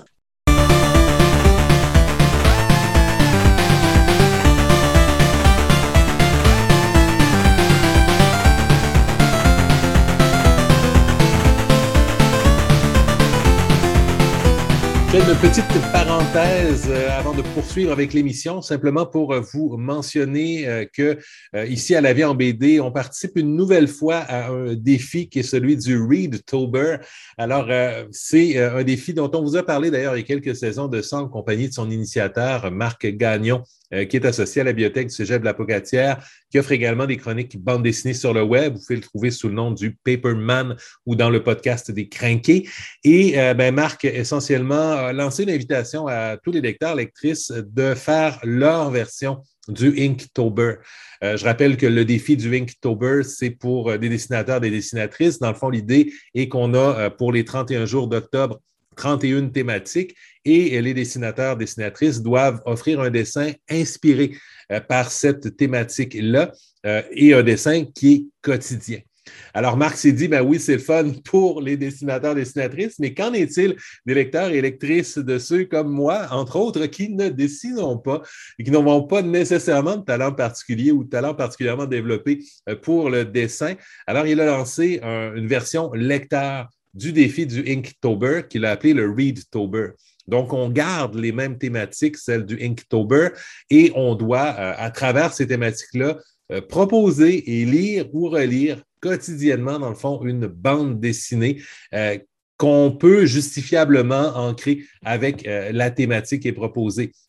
Je fais une petite parenthèse euh, avant de poursuivre avec l'émission, simplement pour euh, vous mentionner euh, que euh, ici à La Vie en B D, on participe une nouvelle fois à un défi qui est celui du Readtober. Alors, euh, c'est euh, un défi dont on vous a parlé d'ailleurs il y a quelques saisons de ça en compagnie de son initiateur, Marc Gagnon, euh, qui est associé à la bibliothèque du Cégep de la Pocatière, qui offre également des chroniques bande dessinée sur le web. Vous pouvez le trouver sous le nom du Paperman ou dans le podcast des Crinqués. Et euh, ben, Marc, essentiellement, a lancé une invitation à tous les lecteurs, lectrices de faire leur version du Inktober. Euh, je rappelle que le défi du Inktober, c'est pour des dessinateurs, des dessinatrices. Dans le fond, l'idée est qu'on a pour les trente et un jours d'octobre trente et une thématiques et les dessinateurs, dessinatrices doivent offrir un dessin inspiré euh, par cette thématique-là euh, et un dessin qui est quotidien. Alors, Marc s'est dit, ben oui, c'est le fun pour les dessinateurs, dessinatrices, mais qu'en est-il des lecteurs et lectrices de ceux comme moi, entre autres, qui ne dessinent pas et qui n'ont pas nécessairement de talent particulier ou de talent particulièrement développé pour le dessin? Alors, il a lancé un, une version lecteur du défi du Inktober qu'il a appelé le Readtober. Donc, on garde les mêmes thématiques, celles du Inktober, et on doit, euh, à travers ces thématiques-là, euh, proposer et lire ou relire quotidiennement, dans le fond, une bande dessinée euh, qu'on peut justifiablement ancrer avec euh, la thématique qui est proposée.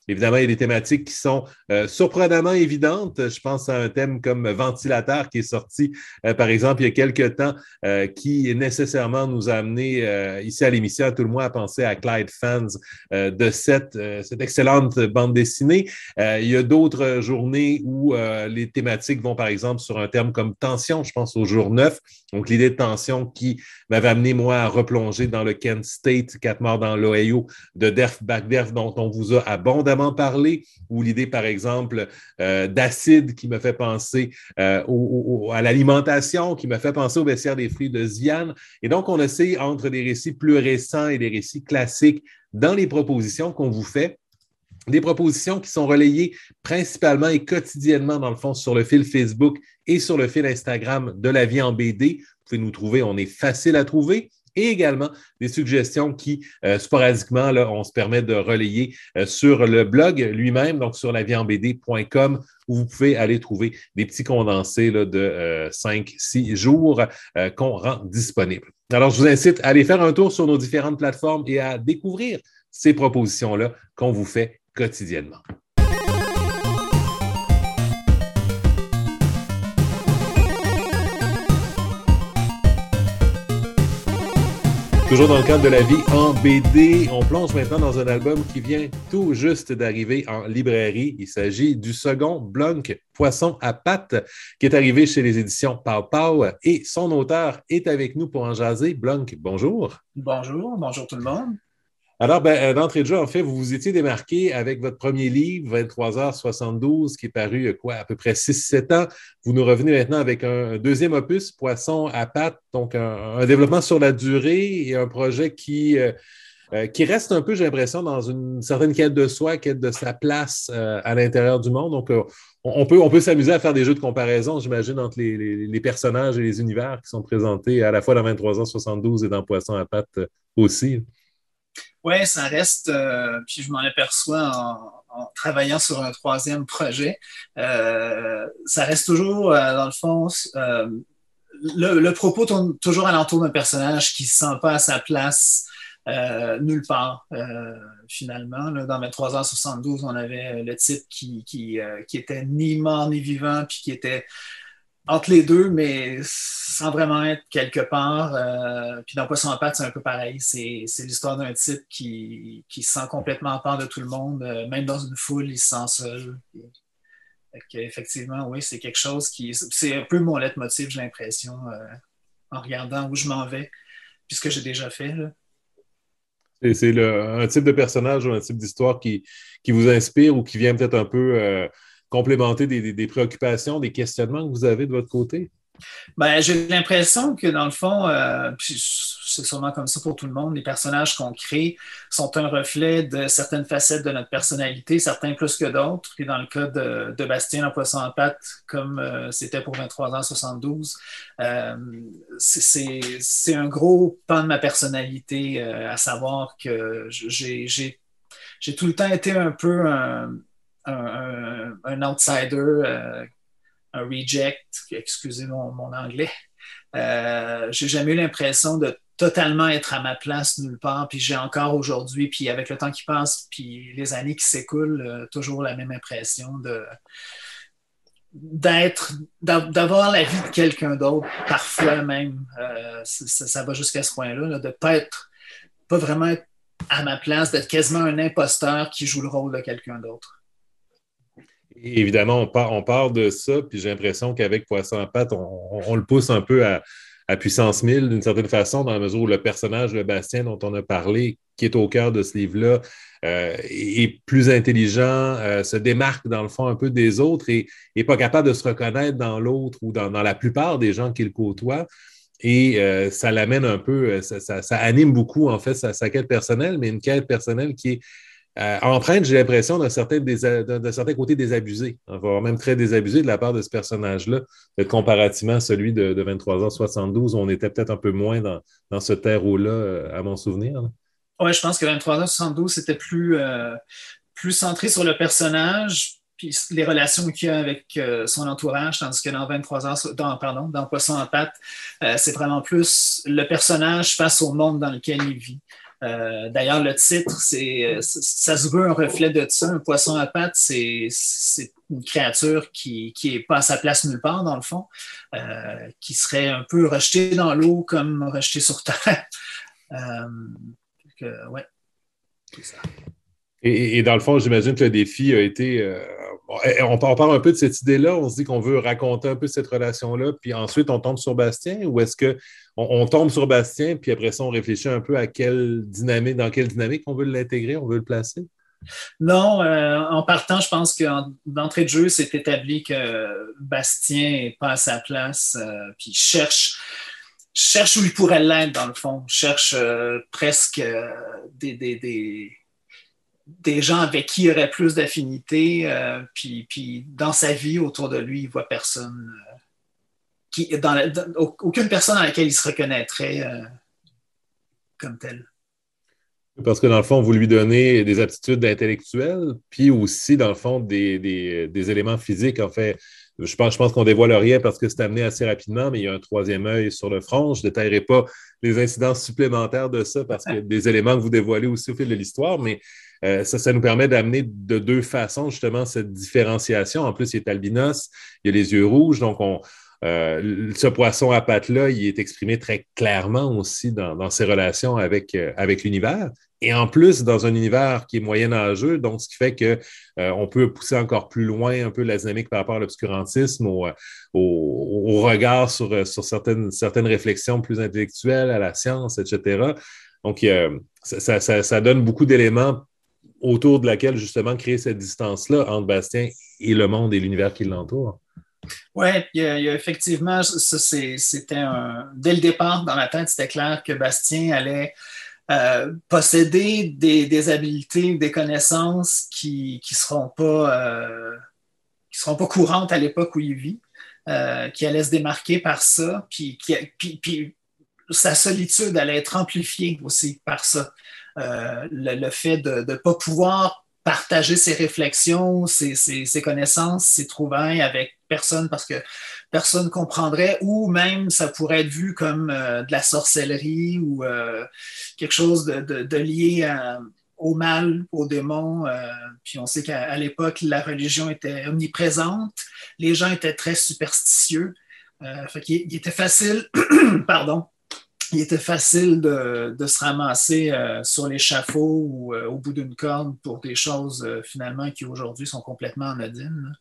Évidemment, il y a des thématiques qui sont euh, surprenamment évidentes. Je pense à un thème comme ventilateur qui est sorti, euh, par exemple, il y a quelques temps, euh, qui nécessairement nous a amené euh, ici à l'émission, tout le monde, à penser à Clyde Fans euh, de cette, euh, cette excellente bande dessinée. Euh, il y a d'autres journées où euh, les thématiques vont, par exemple, sur un terme comme tension. Je pense au jour neuf. Donc, l'idée de tension qui m'avait amené, moi, à replonger dans le Kent State, quatre morts dans l'Ohio, de Derf Backderf, dont on vous a abondamment parlé, ou l'idée, par exemple, euh, d'acide qui me fait penser euh, au, au, à l'alimentation, qui me fait penser au bestiaire des fruits de Ziane. Et donc, on essaie entre des récits plus récents et des récits classiques dans les propositions qu'on vous fait. Des propositions qui sont relayées principalement et quotidiennement, dans le fond, sur le fil Facebook et sur le fil Instagram de La Vie en B D. Vous pouvez nous trouver, on est facile à trouver. Et également des suggestions qui, euh, sporadiquement, là, on se permet de relayer euh, sur le blog lui-même, donc sur la vie en b d point com, où vous pouvez aller trouver des petits condensés là, de euh, cinq six jours euh, qu'on rend disponibles. Alors, je vous incite à aller faire un tour sur nos différentes plateformes et à découvrir ces propositions-là qu'on vous fait quotidiennement. Toujours dans le cadre de La Vie en B D, on plonge maintenant dans un album qui vient tout juste d'arriver en librairie. Il s'agit du second Blunk, Poisson à pattes, qui est arrivé chez les éditions Pow Pow. Et son auteur est avec nous pour en jaser. Blunk, bonjour. Bonjour, bonjour tout le monde. Alors, ben, d'entrée de jeu, en fait, vous vous étiez démarqué avec votre premier livre, vingt-trois heures soixante-douze, qui est paru, quoi, à peu près six sept ans. Vous nous revenez maintenant avec un deuxième opus, Poisson à pattes, donc un, un développement sur la durée et un projet qui, euh, euh, qui reste un peu, j'ai l'impression, dans une certaine quête de soi, quête de sa place euh, à l'intérieur du monde. Donc, euh, on peut, on peut s'amuser à faire des jeux de comparaison, j'imagine, entre les, les, les personnages et les univers qui sont présentés à la fois dans vingt-trois heures soixante-douze et dans Poisson à pattes aussi. Oui, ça reste, euh, puis je m'en aperçois en, en travaillant sur un troisième projet, euh, ça reste toujours, euh, dans le fond, euh, le, le propos tourne toujours alentour d'un personnage qui ne se sent pas à sa place euh, nulle part, euh, finalement. Là, dans vingt-trois heures soixante-douze, on avait le type qui, qui, euh, qui était ni mort ni vivant, puis qui était entre les deux, mais sans vraiment être quelque part. Euh, puis dans Poisson à pattes, c'est un peu pareil. C'est, c'est l'histoire d'un type qui, qui se sent complètement à part de tout le monde. Euh, même dans une foule, il se sent seul. Et, effectivement, oui, c'est quelque chose qui... C'est un peu mon leitmotiv, j'ai l'impression, euh, en regardant où je m'en vais, puis ce que j'ai déjà fait. Là. Et c'est le, un type de personnage ou un type d'histoire qui, qui vous inspire ou qui vient peut-être un peu... Euh, complémenter des, des, des préoccupations, des questionnements que vous avez de votre côté? Ben, j'ai l'impression que dans le fond, euh, puis c'est sûrement comme ça pour tout le monde, les personnages qu'on crée sont un reflet de certaines facettes de notre personnalité, certains plus que d'autres. Puis dans le cas de, de Bastien, le Poisson à pattes, comme euh, c'était pour vingt-trois heures soixante-douze, euh, c'est, c'est un gros pan de ma personnalité, euh, à savoir que j'ai, j'ai, j'ai tout le temps été un peu un Un, un, un outsider, euh, un reject, excusez mon, mon anglais. Euh, j'ai jamais eu l'impression de totalement être à ma place nulle part, puis j'ai encore aujourd'hui, puis avec le temps qui passe, puis les années qui s'écoulent, euh, toujours la même impression de d'être, d'avoir la vie de quelqu'un d'autre, parfois même. Euh, ça, ça va jusqu'à ce point-là, là, de ne pas être, pas vraiment être à ma place, d'être quasiment un imposteur qui joue le rôle de quelqu'un d'autre. Et évidemment, on part, on part de ça, puis j'ai l'impression qu'avec Poisson à pattes, on, on, on le pousse un peu à, à puissance mille d'une certaine façon, dans la mesure où le personnage de Bastien dont on a parlé, qui est au cœur de ce livre-là, euh, est plus intelligent, euh, se démarque dans le fond un peu des autres et n'est pas capable de se reconnaître dans l'autre ou dans, dans la plupart des gens qu'il côtoie. Et euh, ça l'amène un peu, ça, ça, ça anime beaucoup en fait sa, sa quête personnelle, mais une quête personnelle qui est Euh, empreinte, j'ai l'impression, d'un certain, désa- d'un, d'un certain côté désabusé, voire même très désabusé de la part de ce personnage-là, comparativement à celui de, de vingt-trois heures soixante-douze, où on était peut-être un peu moins dans, dans ce terreau-là, à mon souvenir. Oui, je pense que vingt-trois heures soixante-douze, c'était plus, euh, plus centré sur le personnage, puis les relations qu'il y a avec euh, son entourage, tandis que dans vingt-trois heures, dans, pardon, dans Poisson à pattes, euh, c'est vraiment plus le personnage face au monde dans lequel il vit. Euh, d'ailleurs, le titre, c'est, ça se veut un reflet de ça. Un poisson à pattes, c'est, c'est une créature qui qui est pas à sa place nulle part, dans le fond, euh, qui serait un peu rejetée dans l'eau comme rejetée sur terre. euh, que, ouais, c'est ça. Et, et dans le fond, j'imagine que le défi a été... Euh, on, on part un peu de cette idée-là, on se dit qu'on veut raconter un peu cette relation-là, puis ensuite on tombe sur Bastien, ou est-ce qu'on on tombe sur Bastien, puis après ça, on réfléchit un peu à quelle dynamique, dans quelle dynamique on veut l'intégrer, on veut le placer? Non, euh, en partant, je pense qu'en d'entrée de jeu, c'est établi que Bastien n'est pas à sa place, euh, puis cherche, cherche où il pourrait l'être, dans le fond, cherche euh, presque euh, des... des, des des gens avec qui il aurait plus d'affinité, euh, puis, puis dans sa vie, autour de lui, il voit personne, euh, qui, dans la, dans, aucune personne dans laquelle il se reconnaîtrait euh, comme tel. Parce que dans le fond, vous lui donnez des aptitudes intellectuelles, puis aussi, dans le fond, des, des, des éléments physiques. En fait, je pense, je pense qu'on ne dévoile rien parce que c'est amené assez rapidement, mais il y a un troisième œil sur le front. Je ne détaillerai pas les incidences supplémentaires de ça parce qu'il y a des éléments que vous dévoilez aussi au fil de l'histoire, mais euh, ça, ça nous permet d'amener de deux façons justement cette différenciation. En plus, il est albinos, il a les yeux rouges, donc on... Euh, ce poisson à pattes-là, il est exprimé très clairement aussi dans, dans ses relations avec, euh, avec l'univers. Et en plus, dans un univers qui est moyenâgeux, donc ce qui fait qu'on euh, peut pousser encore plus loin un peu la dynamique par rapport à l'obscurantisme, au, au, au regard sur, sur certaines, certaines réflexions plus intellectuelles, à la science, et cetera. Donc, euh, ça, ça, ça donne beaucoup d'éléments autour de laquelle, justement, créer cette distance-là entre Bastien et le monde et l'univers qui l'entoure. Oui, il y a, il y a effectivement, ça, c'est, c'était un. Dès le départ, dans ma tête, c'était clair que Bastien allait euh, posséder des, des habiletés, des connaissances qui ne seront pas, euh, qui seront pas courantes à l'époque où il vit, euh, qui allaient se démarquer par ça, puis, qui, puis, puis sa solitude allait être amplifiée aussi par ça. Euh, le, le fait de ne pas pouvoir partager ses réflexions, ses, ses, ses connaissances, ses trouvailles avec personne parce que personne ne comprendrait, ou même ça pourrait être vu comme euh, de la sorcellerie ou euh, quelque chose de, de, de lié à, au mal, aux démons. Euh, puis on sait qu'à l'époque, la religion était omniprésente, les gens étaient très superstitieux. Euh, fait qu'il il était facile, pardon, il était facile de, de se ramasser euh, sur l'échafaud ou euh, au bout d'une corde pour des choses euh, finalement qui aujourd'hui sont complètement anodines.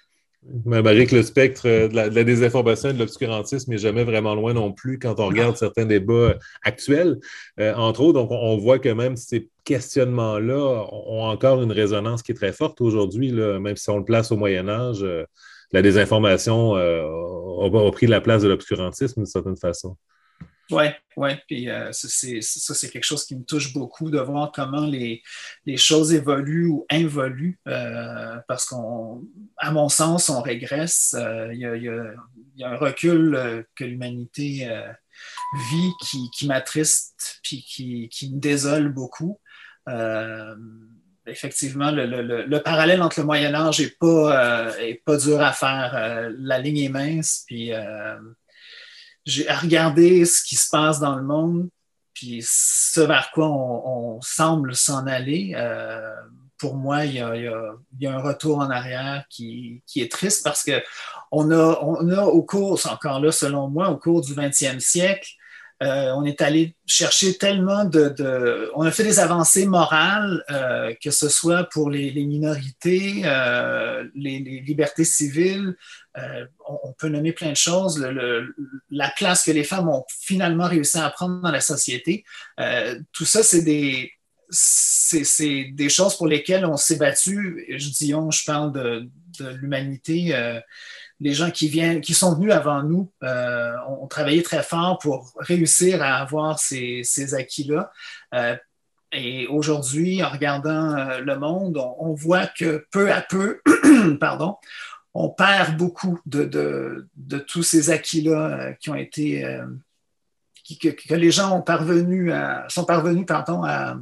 Malgré que le spectre de la, de la désinformation et de l'obscurantisme n'est jamais vraiment loin non plus quand on regarde certains débats actuels, euh, entre autres. Donc, on voit que même ces questionnements-là ont encore une résonance qui est très forte aujourd'hui, là, même si on le place au Moyen-Âge. Euh, la désinformation euh, a, a pris la place de l'obscurantisme d'une certaine façon. Oui, oui. Puis euh, ça, c'est, ça, c'est quelque chose qui me touche beaucoup de voir comment les, les choses évoluent ou involuent. Euh, parce qu'à mon sens, on régresse. Euh, il y a, il y a, il y a un recul euh, que l'humanité euh, vit qui, qui m'attriste puis qui, qui me désole beaucoup. Euh, effectivement, le, le, le parallèle entre le Moyen-Âge n'est pas, euh, est pas dur à faire. Euh, la ligne est mince, puis euh, j'ai à regarder ce qui se passe dans le monde, puis ce vers quoi on, on semble s'en aller. Euh, pour moi, il y, a, il, y a, il y a un retour en arrière qui, qui est triste parce que on a, on a au cours, c'est encore là selon moi, au cours du vingtième siècle, Euh, on est allé chercher tellement de, de... On a fait des avancées morales, euh, que ce soit pour les, les minorités, euh, les, les libertés civiles, euh, on, on peut nommer plein de choses, le, le, la place que les femmes ont finalement réussi à prendre dans la société. Euh, tout ça, c'est des... C'est, c'est des choses pour lesquelles on s'est battu. Je dis on, je parle de, de l'humanité. Euh, les gens qui viennent, qui sont venus avant nous euh, ont, ont travaillé très fort pour réussir à avoir ces, ces acquis-là. Euh, et aujourd'hui, en regardant euh, le monde, on, on voit que peu à peu, pardon, on perd beaucoup de, de, de tous ces acquis-là euh, qui ont été, euh, qui, que, que les gens ont parvenu à, sont parvenus, pardon, à,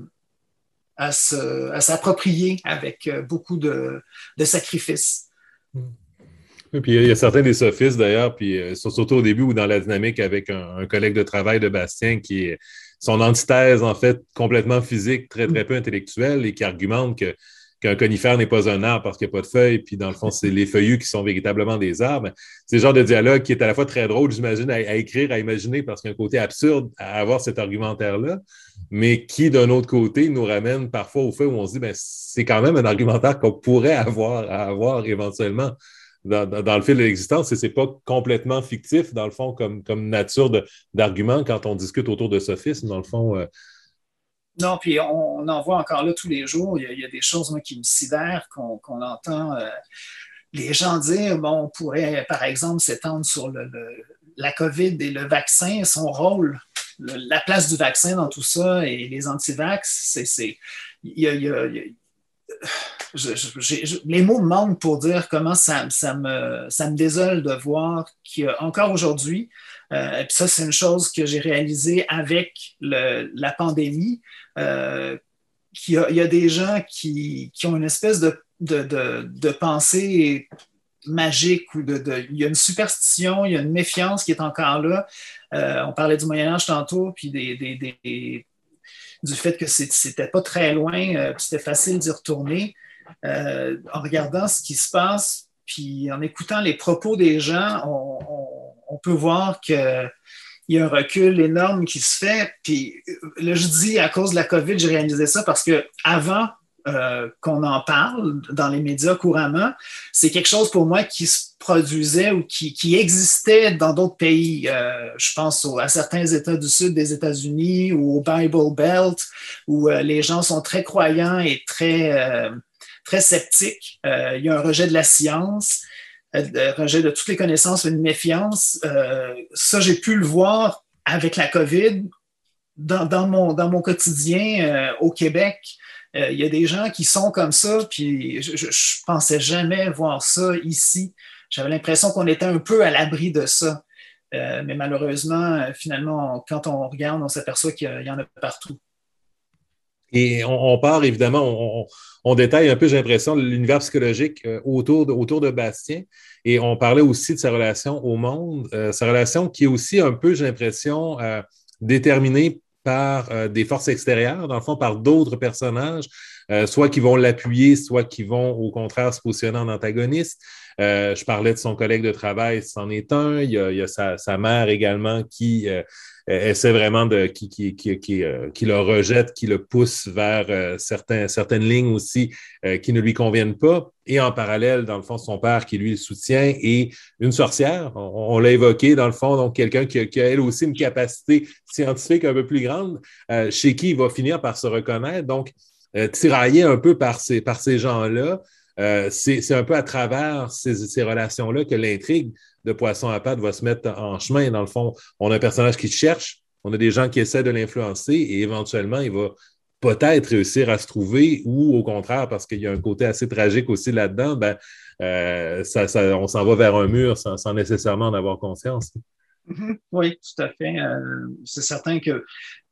à, se, à s'approprier avec beaucoup de, de sacrifices. Mm. Et puis, il y a certains des sophistes, d'ailleurs, puis surtout au début ou dans la dynamique avec un, un collègue de travail de Bastien qui est son antithèse, en fait, complètement physique, très, très peu intellectuelle, et qui argumente que qu'un conifère n'est pas un arbre parce qu'il n'y a pas de feuilles, puis dans le fond, c'est les feuillus qui sont véritablement des arbres. C'est le genre de dialogue qui est à la fois très drôle, j'imagine, à, à écrire, à imaginer, parce qu'il y a un côté absurde à avoir cet argumentaire-là, mais qui, d'un autre côté, nous ramène parfois au fait où on se dit, ben, c'est quand même un argumentaire qu'on pourrait avoir, à avoir éventuellement dans, dans, dans le fil de l'existence, et c'est pas complètement fictif, dans le fond, comme, comme nature de, d'argument quand on discute autour de sophisme, dans le fond. Euh, Non, puis on, on en voit encore là tous les jours. Il y a, il y a des choses, moi, qui me sidèrent, qu'on, qu'on entend euh, les gens dire, bon, on pourrait, par exemple, s'étendre sur le, le, la COVID et le vaccin, son rôle, le, la place du vaccin dans tout ça et les antivax, c'est, c'est, il y a, il y a, il y a je, je, je, les mots me manquent pour dire comment ça, ça, me, ça me désole de voir qu'encore aujourd'hui, euh, et puis ça, c'est une chose que j'ai réalisée avec le, la pandémie, euh, qu'il y a, il y a des gens qui, qui ont une espèce de, de, de, de pensée magique, ou de, de, il y a une superstition, il y a une méfiance qui est encore là. Euh, on parlait du Moyen-Âge tantôt, puis des, des, des, du fait que c'était pas très loin, euh, c'était facile d'y retourner. Euh, en regardant ce qui se passe, puis en écoutant les propos des gens, on, on, on peut voir qu'il y a un recul énorme qui se fait. Puis là, je dis à cause de la COVID, j'ai réalisé ça parce qu'avant euh, qu'on en parle dans les médias couramment, c'est quelque chose pour moi qui se produisait ou qui, qui existait dans d'autres pays. Euh, je pense au, à certains États du sud des États-Unis ou au Bible Belt, où euh, les gens sont très croyants et très... Euh, très sceptique. Euh, il y a un rejet de la science, un euh, rejet de toutes les connaissances, une méfiance. Euh, ça, j'ai pu le voir avec la COVID dans, dans, mon, dans mon quotidien euh, au Québec. Euh, il y a des gens qui sont comme ça, puis je ne pensais jamais voir ça ici. J'avais l'impression qu'on était un peu à l'abri de ça. Euh, mais malheureusement, finalement, quand on regarde, on s'aperçoit qu'il y en a partout. Et on, on part, évidemment, on, on, on détaille un peu, j'ai l'impression, l'univers psychologique euh, autour, de, autour de Bastien. Et on parlait aussi de sa relation au monde, euh, sa relation qui est aussi un peu, j'ai l'impression, euh, déterminée par euh, des forces extérieures, dans le fond, par d'autres personnages, euh, soit qui vont l'appuyer, soit qui vont, au contraire, se positionner en antagoniste. Euh, je parlais de son collègue de travail, c'en est un. Il y a, il y a sa, sa mère également qui... Euh, essaie vraiment de qui, qui, qui, qui, euh, qui le rejette, qui le pousse vers euh, certains, certaines lignes aussi euh, qui ne lui conviennent pas. Et en parallèle, dans le fond, son père qui lui le soutient et une sorcière, on, on l'a évoqué, dans le fond, donc quelqu'un qui a, qui a elle aussi une capacité scientifique un peu plus grande, euh, chez qui il va finir par se reconnaître. Donc, euh, tiraillé un peu par ces, par ces gens-là, euh, c'est, c'est un peu à travers ces, ces relations-là que l'intrigue de Poisson à pattes va se mettre en chemin. Dans le fond, on a un personnage qui cherche, on a des gens qui essaient de l'influencer et éventuellement, il va peut-être réussir à se trouver ou au contraire, parce qu'il y a un côté assez tragique aussi là-dedans, ben, euh, ça, ça, on s'en va vers un mur sans, sans nécessairement en avoir conscience. Mm-hmm. Oui, tout à fait. Euh, c'est certain que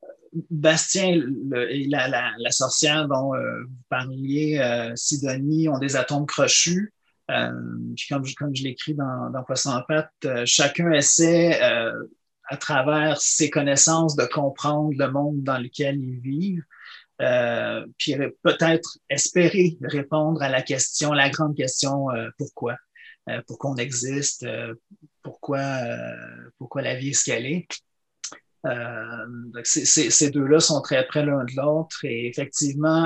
Bastien le, et la, la, la sorcière dont euh, vous parliez, euh, Sidonie, ont des atomes crochus. Euh, puis comme, comme je l'écris dans, dans Poisson à pattes, euh, chacun essaie, euh, à travers ses connaissances, de comprendre le monde dans lequel ils vivent, euh, puis peut-être espérer répondre à la question, la grande question, euh, pourquoi? Euh, pourquoi on existe? Euh, pourquoi, euh, pourquoi la vie est ce qu'elle est? Euh, donc c'est, c'est, ces deux-là sont très près l'un de l'autre et effectivement,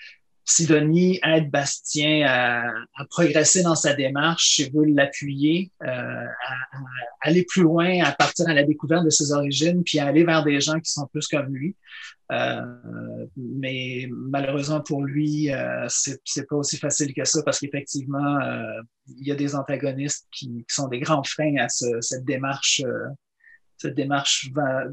Sidonie aide Bastien à, à progresser dans sa démarche et veut l'appuyer, euh, à, à aller plus loin, à partir à la découverte de ses origines, puis à aller vers des gens qui sont plus comme lui. Euh, mais malheureusement pour lui, euh, c'est, c'est pas aussi facile que ça parce qu'effectivement, euh, il y a des antagonistes qui, qui sont des grands freins à ce, cette démarche, euh, cette démarche,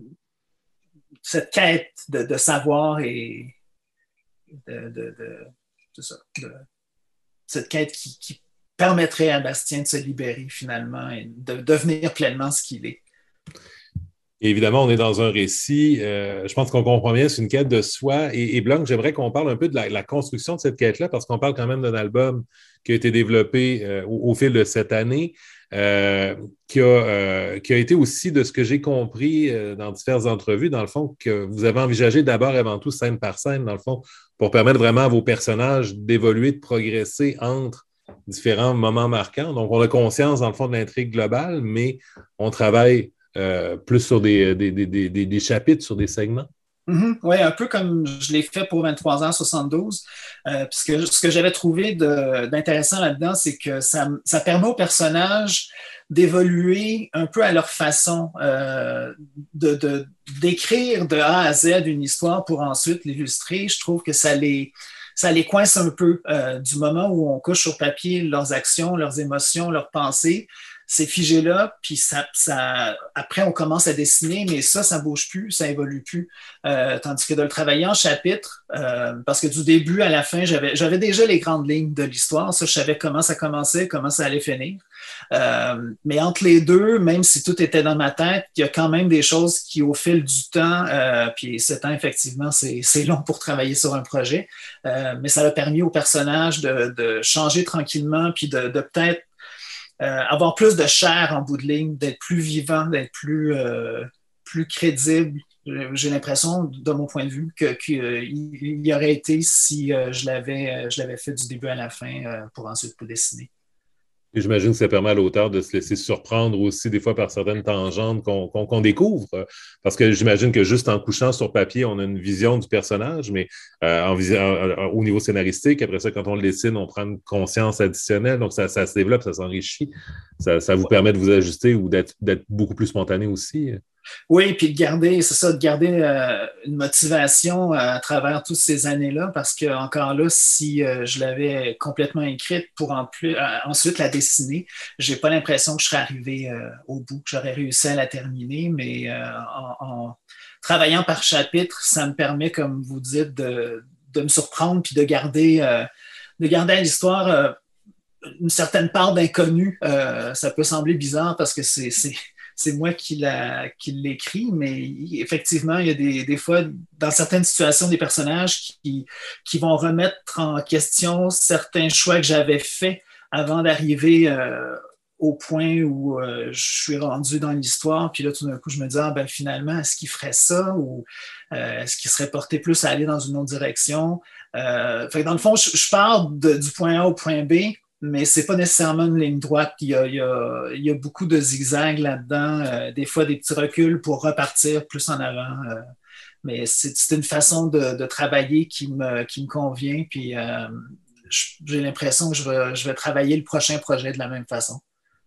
cette quête de, de savoir et De, de, de, c'est ça, de, cette quête qui, qui permettrait à Bastien de se libérer finalement et de devenir pleinement ce qu'il est. Et évidemment, on est dans un récit, euh, je pense qu'on comprend bien, c'est une quête de soi. Et, et Blanc, j'aimerais qu'on parle un peu de la, la construction de cette quête-là, parce qu'on parle quand même d'un album qui a été développé euh, au, au fil de cette année. euh, qui, a, euh, qui a été aussi, de ce que j'ai compris euh, dans diverses entrevues, dans le fond, que vous avez envisagé d'abord et avant tout scène par scène, dans le fond, pour permettre vraiment à vos personnages d'évoluer, de progresser entre différents moments marquants. Donc, on a conscience, dans le fond, de l'intrigue globale, mais on travaille euh, plus sur des, des, des, des, des chapitres, sur des segments. Mm-hmm. Oui, un peu comme je l'ai fait pour vingt-trois heures soixante-douze. Euh, puisque ce que j'avais trouvé de, d'intéressant là-dedans, c'est que ça, ça permet aux personnages d'évoluer un peu à leur façon, euh, de, de, d'écrire de A à Z une histoire pour ensuite l'illustrer. Je trouve que ça les, ça les coince un peu euh, du moment où on couche sur papier leurs actions, leurs émotions, leurs pensées. C'est figé là, puis ça, ça, après, on commence à dessiner, mais ça, ça ne bouge plus, ça évolue plus. Euh, tandis que de le travailler en chapitres, euh, parce que du début à la fin, j'avais, j'avais déjà les grandes lignes de l'histoire. Ça, je savais comment ça commençait, comment ça allait finir. Euh, mais entre les deux, même si tout était dans ma tête, il y a quand même des choses qui, au fil du temps, euh, puis sept ans, effectivement, c'est, c'est long pour travailler sur un projet, euh, mais ça a permis aux personnages de, de changer tranquillement, puis de, de peut-être Euh, avoir plus de chair en bout de ligne, d'être plus vivant, d'être plus, euh, plus crédible. J'ai l'impression, de mon point de vue, que, qu'il euh, y aurait été si euh, je, l'avais, je l'avais fait du début à la fin euh, pour ensuite tout dessiner. Et j'imagine que ça permet à l'auteur de se laisser surprendre aussi des fois par certaines tangentes qu'on, qu'on, qu'on découvre. Parce que j'imagine que juste en couchant sur papier, on a une vision du personnage, mais euh, en, en, au niveau scénaristique, après ça, quand on le dessine, on prend une conscience additionnelle. Donc, ça, ça se développe, ça s'enrichit. Ça, ça vous permet de vous ajuster ou d'être, d'être beaucoup plus spontané aussi. Oui, puis de garder, c'est ça, de garder euh, une motivation à travers toutes ces années-là, parce que encore là, si euh, je l'avais complètement écrite pour en plus, euh, ensuite la dessiner, j'ai pas l'impression que je serais arrivé euh, au bout, que j'aurais réussi à la terminer, mais euh, en, en travaillant par chapitre, ça me permet, comme vous dites, de, de me surprendre puis de garder, euh, de garder à l'histoire euh, une certaine part d'inconnu. Euh, ça peut sembler bizarre parce que c'est, c'est c'est moi qui, l'a, qui l'écris, mais effectivement, il y a des, des fois, dans certaines situations, des personnages qui, qui vont remettre en question certains choix que j'avais faits avant d'arriver euh, au point où euh, je suis rendu dans l'histoire. Puis là, tout d'un coup, je me dis, ah, ben, finalement, est-ce qu'il ferait ça ou euh, est-ce qu'il serait porté plus à aller dans une autre direction? Euh, fait que dans le fond, je, je pars de, du point A au point B, mais c'est pas nécessairement une ligne droite. Il y a, il y a, il y a beaucoup de zigzags là-dedans, euh, des fois des petits reculs pour repartir plus en avant. Euh, mais c'est, c'est une façon de, de travailler qui me, qui me convient. Puis euh, j'ai l'impression que je vais, je vais travailler le prochain projet de la même façon.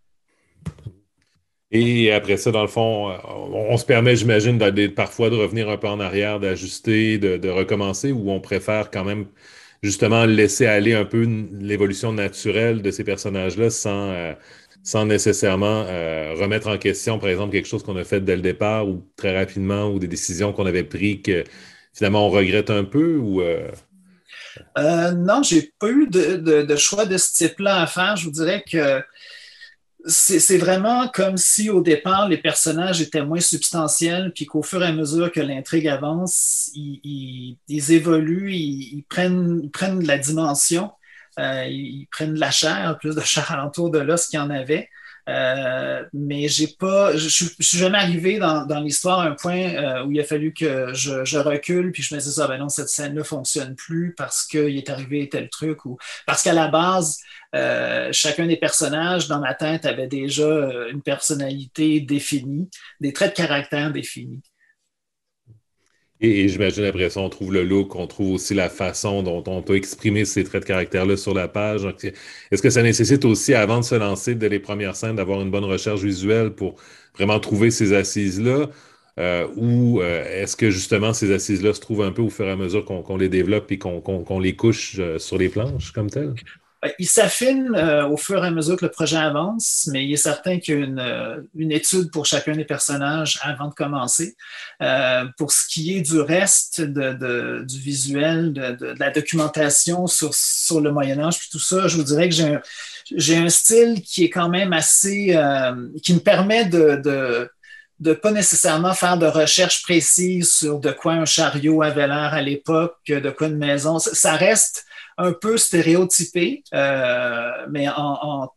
Et après ça, dans le fond, on, on se permet, j'imagine, de, parfois de revenir un peu en arrière, d'ajuster, de, de recommencer, ou on préfère quand même justement laisser aller un peu l'évolution naturelle de ces personnages-là sans, euh, sans nécessairement euh, remettre en question, par exemple, quelque chose qu'on a fait dès le départ ou très rapidement, ou des décisions qu'on avait prises que finalement on regrette un peu ou... Euh... Euh, non, j'ai pas eu de, de, de choix de ce type-là à faire. Je vous dirais que C'est, c'est vraiment comme si au départ, les personnages étaient moins substantiels, puis qu'au fur et à mesure que l'intrigue avance, ils, ils, ils évoluent, ils, ils, prennent, ils prennent de la dimension, euh, ils prennent de la chair, plus de chair alentour de l'os qu'il y en avait. Euh, mais j'ai pas, je, je, je suis jamais arrivé dans, dans l'histoire à un point euh, où il a fallu que je, je recule puis je me disais, ah ben non, cette scène-là fonctionne plus parce qu'il est arrivé tel truc ou parce qu'à la base, euh, chacun des personnages dans ma tête avait déjà une personnalité définie, des traits de caractère définis. Et, et j'imagine après ça, on trouve le look, on trouve aussi la façon dont on peut exprimer ces traits de caractère-là sur la page. Donc, est-ce que ça nécessite aussi, avant de se lancer dès les premières scènes, d'avoir une bonne recherche visuelle pour vraiment trouver ces assises-là? Euh, ou euh, est-ce que justement ces assises-là se trouvent un peu au fur et à mesure qu'on, qu'on les développe et qu'on, qu'on, qu'on les couche euh, sur les planches comme telles? Il s'affine euh, au fur et à mesure que le projet avance, mais il est certain qu'il y a une, euh, une étude pour chacun des personnages avant de commencer. Euh, pour ce qui est du reste de, de, du visuel, de, de, de la documentation sur, sur le Moyen-Âge, puis tout ça, je vous dirais que j'ai un, j'ai un style qui est quand même assez... Euh, qui me permet de... de de pas nécessairement faire de recherche précise sur de quoi un chariot avait l'air à l'époque, de quoi une maison. Ça reste un peu stéréotypé, euh, mais en, en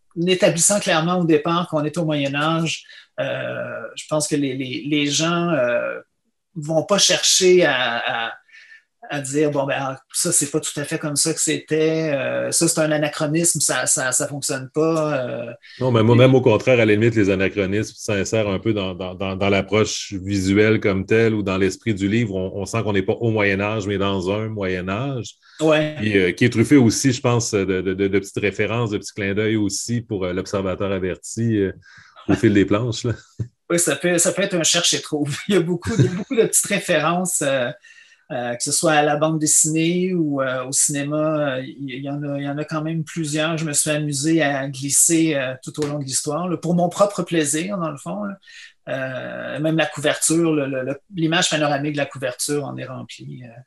en établissant clairement au départ qu'on est au Moyen Âge, euh, je pense que les, les, les gens euh, vont pas chercher à, à, à dire bon ben ça c'est pas tout à fait comme ça que c'était, euh, ça c'est un anachronisme, ça ça ça fonctionne pas. Euh, Non, mais moi, même au contraire, à la limite, les anachronismes s'insèrent un peu dans, dans, dans, dans l'approche visuelle comme telle ou dans l'esprit du livre. On, on sent qu'on n'est pas au Moyen Âge, mais dans un Moyen Âge. Ouais. Puis, euh, qui est truffé aussi, je pense, de, de, de, de petites références, de petits clins d'œil aussi pour euh, l'observateur averti euh, au fil des planches, là. Oui, ça peut, ça peut être un cherche-et-trouve. Il y a beaucoup, il y a beaucoup de petites références. Euh, Euh, que ce soit à la bande dessinée ou euh, au cinéma, euh, il, y en a, il y en a quand même plusieurs. Je me suis amusé à glisser euh, tout au long de l'histoire, là, pour mon propre plaisir, dans le fond. Euh, même la couverture, le, le, l'image panoramique de la couverture en est remplie. Euh.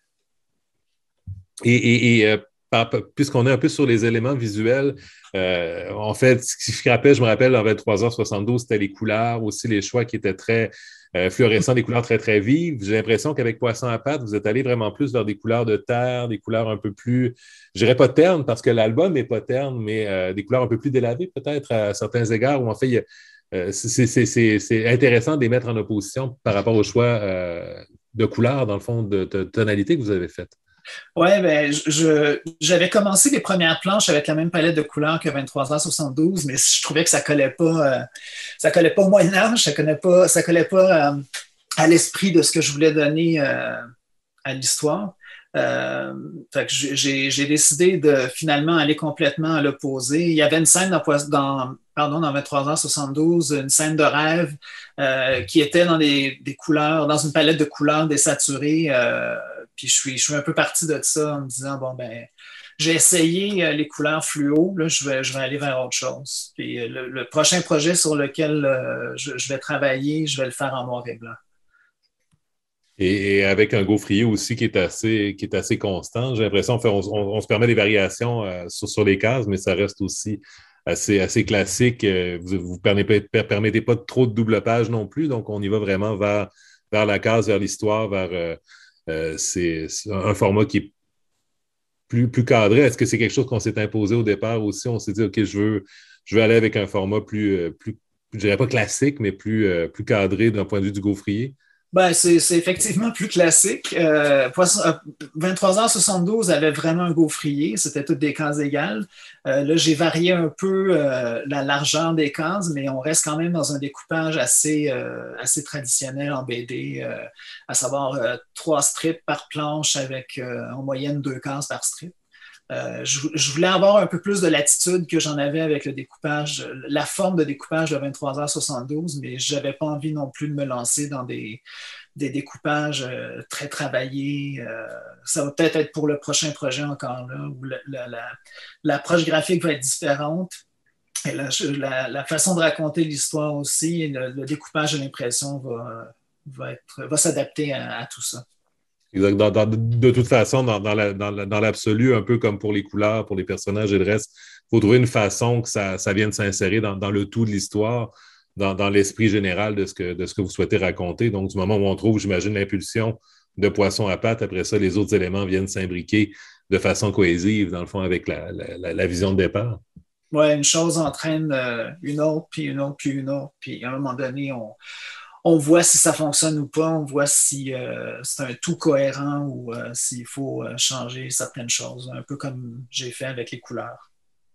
Et, et, et euh, par, puisqu'on est un peu sur les éléments visuels, euh, en fait, ce qui se rappelle, je me rappelle, en vingt-trois heures soixante-douze, c'était les couleurs, aussi les choix qui étaient très Euh, fluorescent, des couleurs très, très vives. J'ai l'impression qu'avec Poisson à pattes, vous êtes allé vraiment plus vers des couleurs de terre, des couleurs un peu plus, je dirais pas ternes, parce que l'album n'est pas terne, mais euh, des couleurs un peu plus délavées, peut-être, à certains égards, où en fait, il y a, euh, c'est, c'est, c'est, c'est intéressant de les mettre en opposition par rapport au choix euh, de couleurs, dans le fond, de, de tonalité que vous avez fait. Oui, ben, je, j'avais commencé les premières planches avec la même palette de couleurs que vingt-trois heures soixante-douze, mais je trouvais que ça collait pas, euh, ça collait pas au Moyen Âge, ça collait pas, ça collait pas euh, à l'esprit de ce que je voulais donner euh, à l'histoire. Euh, fait que j'ai, j'ai décidé de finalement aller complètement à l'opposé. Il y avait une scène dans, dans, pardon, dans vingt-trois heures soixante-douze, une scène de rêve euh, qui était dans des, des couleurs, dans une palette de couleurs désaturées. Euh, puis je suis, je suis un peu parti de ça en me disant, bon, ben, j'ai essayé les couleurs fluo, là, je vais, je vais aller vers autre chose. Puis le, le prochain projet sur lequel euh, je, je vais travailler, je vais le faire en noir et blanc. Et, et avec un gaufrier aussi qui est assez, qui est assez constant. J'ai l'impression qu'on on, on se permet des variations euh, sur, sur les cases, mais ça reste aussi assez, assez classique. Vous ne vous permettez, permettez pas de trop de double page non plus, donc on y va vraiment vers, vers la case, vers l'histoire, vers euh, euh, c'est, c'est un format qui est plus, plus cadré. Est-ce que c'est quelque chose qu'on s'est imposé au départ aussi? On s'est dit, OK, je veux, je veux aller avec un format plus, plus je dirais pas classique, mais plus, plus cadré d'un point de vue du gaufrier. Ben, c'est, c'est effectivement plus classique. Euh, vingt-trois heures soixante-douze avait vraiment un gaufrier, c'était toutes des cases égales. Euh, là, j'ai varié un peu euh, la largeur des cases, mais on reste quand même dans un découpage assez, euh, assez traditionnel en B D, euh, à savoir euh, trois strips par planche avec euh, en moyenne deux cases par strip. Euh, je, je voulais avoir un peu plus de latitude que j'en avais avec le découpage, la forme de découpage de vingt-trois heures soixante-douze, mais je n'avais pas envie non plus de me lancer dans des, des découpages euh, très travaillés. Euh, ça va peut-être être pour le prochain projet encore là, où la, la, la, l'approche graphique va être différente. Et la, la, la façon de raconter l'histoire aussi, et le, le découpage de l'impression va, va, être, va s'adapter à, à tout ça. Exact. Dans, dans, de toute façon, dans, dans, la, dans, dans l'absolu, un peu comme pour les couleurs, pour les personnages et le reste, il faut trouver une façon que ça, ça vienne s'insérer dans, dans le tout de l'histoire, dans, dans l'esprit général de ce, que, de ce que vous souhaitez raconter. Donc, du moment où on trouve, j'imagine, l'impulsion de Poisson à pattes, après ça, les autres éléments viennent s'imbriquer de façon cohésive, dans le fond, avec la, la, la vision de départ. Oui, une chose entraîne euh, une autre, puis une autre, puis une autre. Puis à un moment donné, on... on voit si ça fonctionne ou pas, on voit si euh, c'est un tout cohérent ou euh, s'il faut euh, changer certaines choses, un peu comme j'ai fait avec les couleurs.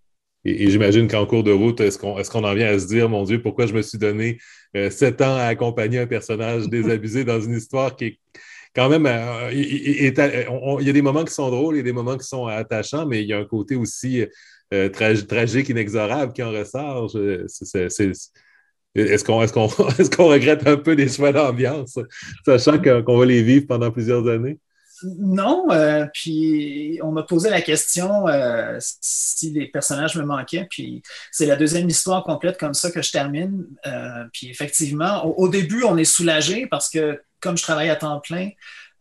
Et, et j'imagine qu'en cours de route, est-ce qu'on, est-ce qu'on en vient à se dire, mon Dieu, pourquoi je me suis donné euh, sept ans à accompagner un personnage désabusé dans une histoire qui est quand même... Euh, il, il, il y a des moments qui sont drôles, il y a des moments qui sont attachants, mais il y a un côté aussi euh, tra- tragique, inexorable qui en ressort. Je, c'est, c'est, c'est, Est-ce qu'on, est-ce, qu'on, est-ce qu'on regrette un peu les choix d'ambiance, sachant qu'on va les vivre pendant plusieurs années? Non, euh, puis on m'a posé la question euh, si les personnages me manquaient, puis c'est la deuxième histoire complète comme ça que je termine. Euh, puis effectivement, au, au début, on est soulagé parce que comme je travaille à temps plein,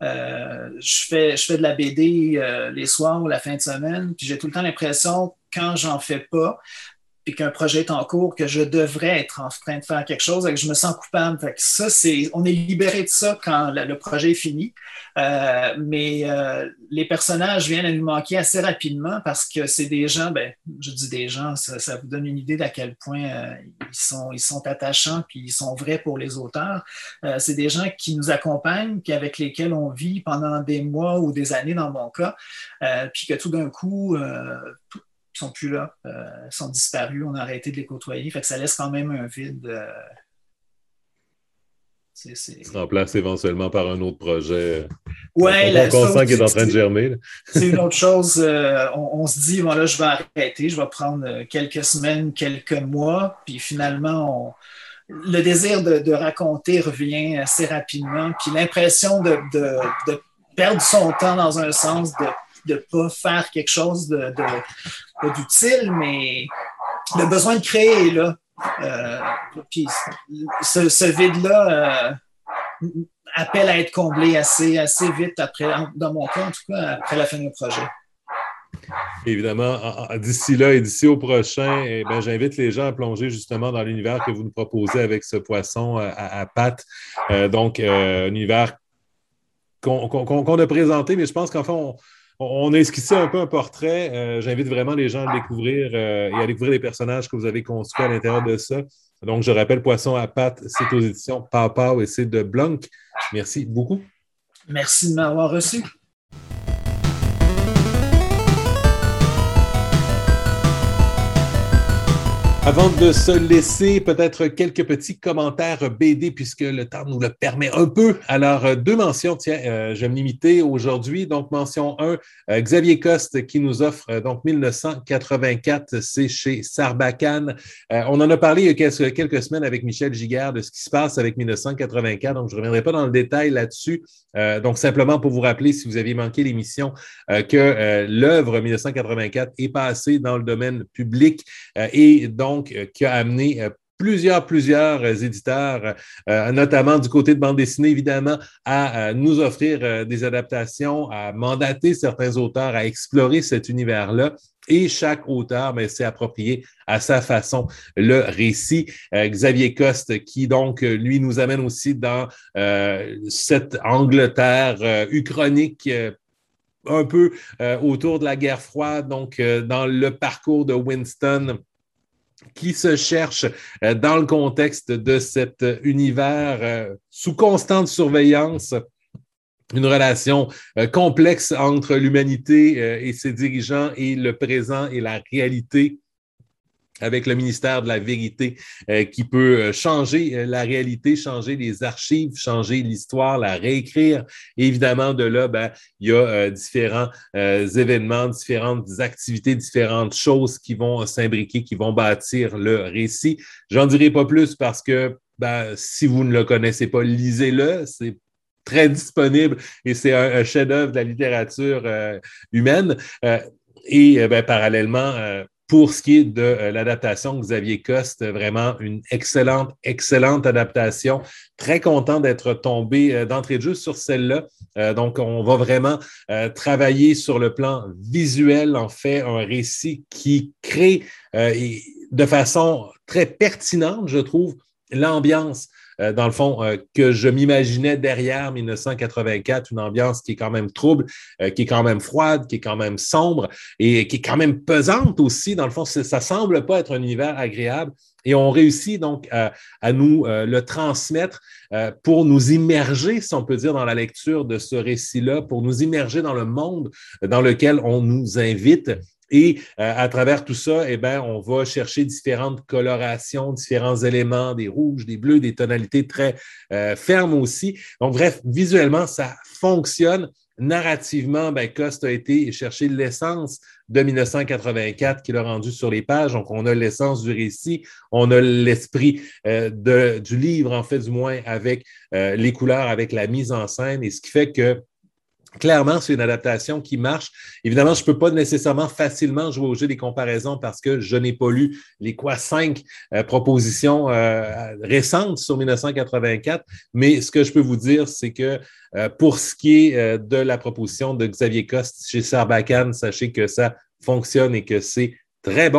euh, je, fais, je fais de la B D euh, les soirs ou la fin de semaine, puis j'ai tout le temps l'impression, quand j'en fais pas, puis qu'un projet est en cours, que je devrais être en train de faire quelque chose et que je me sens coupable. Fait que ça, c'est, on est libéré de ça quand le, le projet est fini. Euh, mais euh, les personnages viennent à nous manquer assez rapidement parce que c'est des gens, ben, je dis des gens, ça, ça vous donne une idée d'à quel point euh, ils, sont, ils sont attachants puis ils sont vrais pour les auteurs. Euh, c'est des gens qui nous accompagnent puis avec lesquels on vit pendant des mois ou des années dans mon cas, euh, puis que tout d'un coup, euh, tout, ils sont plus là, euh, ils sont disparus, on a arrêté de les côtoyer, fait que ça laisse quand même un vide. Euh, c'est, c'est... se remplace éventuellement par un autre projet. Ouais, on, on, on sent qu'il est en train de germer. Là. C'est une autre chose. Euh, on, on se dit, bon là, je vais arrêter, je vais prendre quelques semaines, quelques mois, puis finalement, on, le désir de, de raconter revient assez rapidement, puis l'impression de, de, de perdre son temps dans un sens, de de ne pas faire quelque chose de, de, d'utile, mais le besoin de créer est là. Euh, puis ce, ce vide-là euh, appelle à être comblé assez, assez vite après, dans mon cas en tout cas, après la fin du projet. Évidemment, d'ici là et d'ici au prochain, eh bien, j'invite les gens à plonger justement dans l'univers que vous nous proposez avec ce poisson à, à pattes. Euh, donc, euh, un univers qu'on, qu'on, qu'on a présenté, mais je pense qu'en fait, on On a esquissé un peu un portrait. Euh, j'invite vraiment les gens à le découvrir euh, et à découvrir les personnages que vous avez construits à l'intérieur de ça. Donc, je rappelle, Poisson à pattes, c'est aux éditions Pow Pow et c'est de Blunk. Merci beaucoup. Merci de m'avoir reçu. Avant de se laisser, peut-être quelques petits commentaires B D, puisque le temps nous le permet un peu. Alors, deux mentions, tiens, euh, je vais me limiter aujourd'hui. Donc, mention un, euh, Xavier Coste qui nous offre euh, donc mille neuf cent quatre-vingt-quatre, c'est chez Sarbacane. Euh, on en a parlé il y a quelques, quelques semaines avec Michel Giguère de ce qui se passe avec mille neuf cent quatre-vingt-quatre, donc je ne reviendrai pas dans le détail là-dessus. Euh, donc, simplement pour vous rappeler, si vous aviez manqué l'émission, euh, que euh, l'œuvre mille neuf cent quatre-vingt-quatre est passée dans le domaine public euh, et donc Donc, qui a amené euh, plusieurs, plusieurs euh, éditeurs, euh, notamment du côté de bande dessinée, évidemment, à, à nous offrir euh, des adaptations, à mandater certains auteurs à explorer cet univers-là. Et chaque auteur ben, s'est approprié à sa façon le récit. Euh, Xavier Coste, qui donc, lui, nous amène aussi dans euh, cette Angleterre euh, uchronique euh, un peu euh, autour de la guerre froide, donc euh, dans le parcours de Winston, qui se cherche euh, dans le contexte de cet univers euh, sous constante surveillance, une relation euh, complexe entre l'humanité euh, et ses dirigeants et le présent et la réalité, avec le ministère de la Vérité euh, qui peut changer euh, la réalité, changer les archives, changer l'histoire, la réécrire. Et évidemment, de là, ben, il y a euh, différents euh, événements, différentes activités, différentes choses qui vont s'imbriquer, qui vont bâtir le récit. J'en dirai pas plus parce que ben, si vous ne le connaissez pas, lisez-le. C'est très disponible et c'est un, un chef-d'œuvre de la littérature euh, humaine. Euh, et ben, parallèlement, euh, pour ce qui est de euh, l'adaptation, Xavier Coste, vraiment une excellente, excellente adaptation. Très content d'être tombé euh, d'entrée de jeu sur celle-là. Euh, donc, on va vraiment euh, travailler sur le plan visuel, en fait, un récit qui crée euh, et de façon très pertinente, je trouve, l'ambiance. Euh, dans le fond, euh, que je m'imaginais derrière mille neuf cent quatre-vingt-quatre, une ambiance qui est quand même trouble, euh, qui est quand même froide, qui est quand même sombre et qui est quand même pesante aussi. Dans le fond, ça semble pas être un univers agréable et on réussit donc à, à nous euh, le transmettre euh, pour nous immerger, si on peut dire, dans la lecture de ce récit-là, pour nous immerger dans le monde dans lequel on nous invite. Et euh, à travers tout ça, eh bien, on va chercher différentes colorations, différents éléments, des rouges, des bleus, des tonalités très euh, fermes aussi. Donc, bref, visuellement, ça fonctionne. Narrativement, ben, Coste a été chercher l'essence de mille neuf cent quatre-vingt-quatre qu'il a rendu sur les pages. Donc, on a l'essence du récit, on a l'esprit euh, de, du livre, en fait, du moins, avec euh, les couleurs, avec la mise en scène, et ce qui fait que clairement, c'est une adaptation qui marche. Évidemment, je ne peux pas nécessairement facilement jouer au jeu des comparaisons parce que je n'ai pas lu les quoi cinq euh, propositions euh, récentes sur mille neuf cent quatre-vingt-quatre, mais ce que je peux vous dire, c'est que euh, pour ce qui est euh, de la proposition de Xavier Coste chez Sarbacane, sachez que ça fonctionne et que c'est très bon.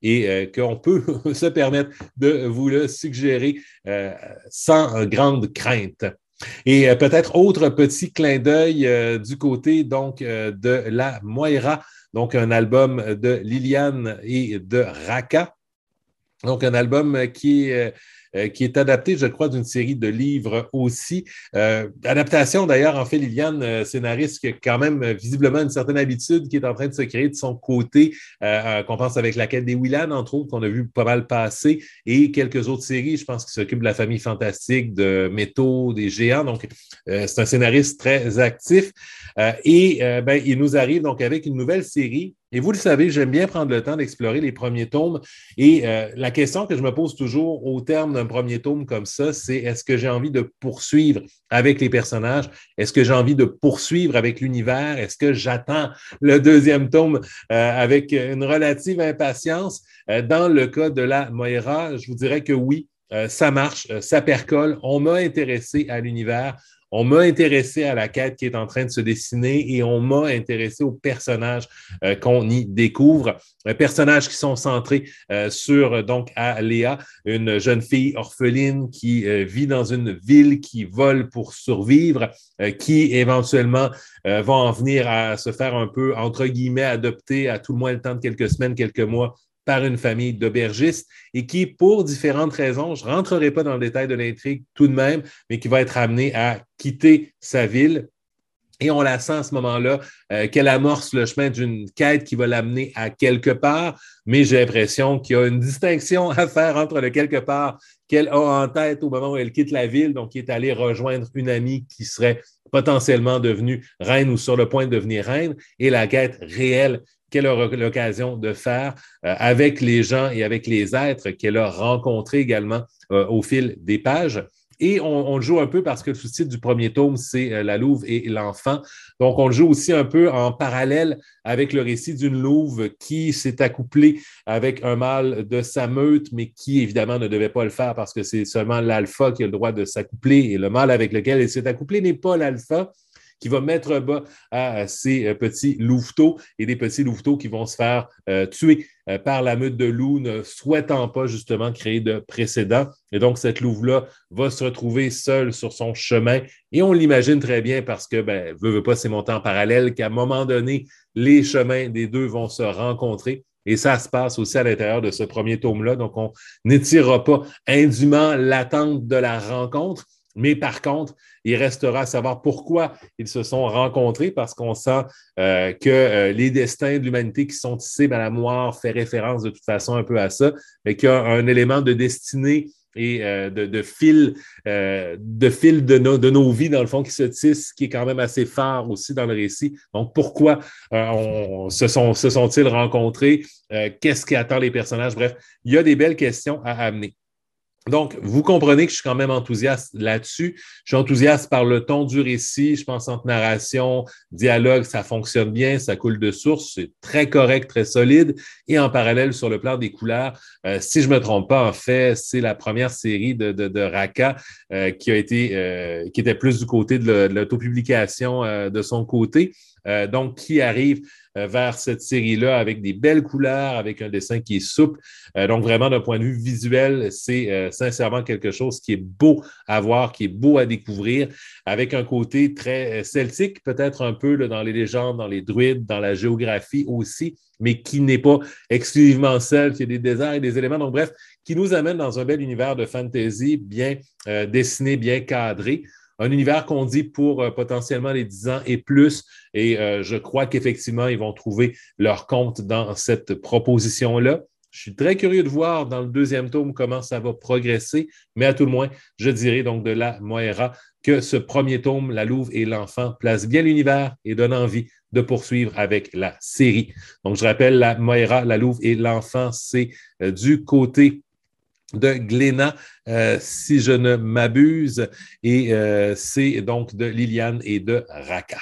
et euh, qu'on peut se permettre de vous le suggérer euh, sans grande crainte. Et euh, peut-être autre petit clin d'œil euh, du côté donc euh, de la Moira, donc un album de Liliane et de Raka. Donc, un album qui est, euh, qui est adapté, je crois, d'une série de livres aussi. Euh, adaptation, d'ailleurs, en fait, Liliane, euh, scénariste qui a quand même euh, visiblement une certaine habitude qui est en train de se créer de son côté, euh, euh, qu'on pense avec la quête des Willan, entre autres, qu'on a vu pas mal passer, et quelques autres séries, je pense, qui s'occupent de la famille fantastique, de métaux, des géants. Donc, euh, c'est un scénariste très actif. Euh, et euh, ben, il nous arrive donc avec une nouvelle série. Et vous le savez, j'aime bien prendre le temps d'explorer les premiers tomes. Et euh, la question que je me pose toujours au terme d'un premier tome comme ça, c'est est-ce que j'ai envie de poursuivre avec les personnages? Est-ce que j'ai envie de poursuivre avec l'univers? Est-ce que j'attends le deuxième tome euh, avec une relative impatience? Euh, dans le cas de la Moira, je vous dirais que oui, euh, ça marche, euh, ça percole. On m'a intéressé à l'univers. On m'a intéressé à la quête qui est en train de se dessiner et on m'a intéressé aux personnages euh, qu'on y découvre. Euh, personnages qui sont centrés euh, sur donc à Léa, une jeune fille orpheline qui euh, vit dans une ville, qui vole pour survivre, euh, qui éventuellement euh, va en venir à se faire un peu, entre guillemets, adopter à tout le moins le temps de quelques semaines, quelques mois, par une famille d'aubergistes et qui, pour différentes raisons, je ne rentrerai pas dans le détail de l'intrigue tout de même, mais qui va être amenée à quitter sa ville. Et on la sent à ce moment-là euh, qu'elle amorce le chemin d'une quête qui va l'amener à quelque part, mais j'ai l'impression qu'il y a une distinction à faire entre le quelque part qu'elle a en tête au moment où elle quitte la ville, donc qui est allée rejoindre une amie qui serait potentiellement devenue reine ou sur le point de devenir reine, et la quête réelle qu'elle aura l'occasion de faire euh, avec les gens et avec les êtres qu'elle a rencontrés également euh, au fil des pages. Et on, on le joue un peu parce que le sous-titre du premier tome, c'est euh, La louve et l'enfant. Donc, on le joue aussi un peu en parallèle avec le récit d'une louve qui s'est accouplée avec un mâle de sa meute, mais qui, évidemment, ne devait pas le faire parce que c'est seulement l'alpha qui a le droit de s'accoupler et le mâle avec lequel elle s'est accouplée n'est pas l'alpha, qui va mettre bas à ces petits louveteaux et des petits louveteaux qui vont se faire euh, tuer euh, par la meute de loups, ne souhaitant pas justement créer de précédent. Et donc, cette louve-là va se retrouver seule sur son chemin. Et on l'imagine très bien parce que, ben, veut, veut pas, c'est monté en parallèle, qu'à un moment donné, les chemins des deux vont se rencontrer. Et ça se passe aussi à l'intérieur de ce premier tome-là. Donc, on n'étirera pas indûment l'attente de la rencontre. Mais par contre, il restera à savoir pourquoi ils se sont rencontrés, parce qu'on sent euh, que euh, les destins de l'humanité qui sont tissés, ben, la Moire fait référence de toute façon un peu à ça, mais qu'il y a un élément de destinée et euh, de, de fil, euh, de, fil de, no, de nos vies, dans le fond, qui se tissent, qui est quand même assez fort aussi dans le récit. Donc, pourquoi euh, on, se, sont, se sont-ils rencontrés? Euh, qu'est-ce qui attend les personnages? Bref, il y a des belles questions à amener. Donc, vous comprenez que je suis quand même enthousiaste là-dessus. Je suis enthousiaste par le ton du récit. Je pense entre narration, dialogue, ça fonctionne bien, ça coule de source, c'est très correct, très solide. Et en parallèle, sur le plan des couleurs, euh, si je me trompe pas, en fait, c'est la première série de, de, de Raka euh, qui a été, euh, qui était plus du côté de l'autopublication euh, de son côté. Euh, donc, qui arrive euh, vers cette série-là avec des belles couleurs, avec un dessin qui est souple. Euh, donc, vraiment, d'un point de vue visuel, c'est euh, sincèrement quelque chose qui est beau à voir, qui est beau à découvrir, avec un côté très celtique, peut-être un peu là, dans les légendes, dans les druides, dans la géographie aussi, mais qui n'est pas exclusivement celle, qui a des déserts et des éléments. Donc, bref, qui nous amène dans un bel univers de fantasy bien euh, dessiné, bien cadré. Un univers qu'on dit pour euh, potentiellement les dix ans et plus. Et euh, je crois qu'effectivement, ils vont trouver leur compte dans cette proposition-là. Je suis très curieux de voir dans le deuxième tome comment ça va progresser, mais à tout le moins, je dirais donc de la Moira que ce premier tome, La Louve et l'Enfant, place bien l'univers et donne envie de poursuivre avec la série. Donc, je rappelle, la Moira, La Louve et l'Enfant, c'est euh, du côté de Glénat, euh, si je ne m'abuse, et euh, c'est donc de Liliane et de Raka.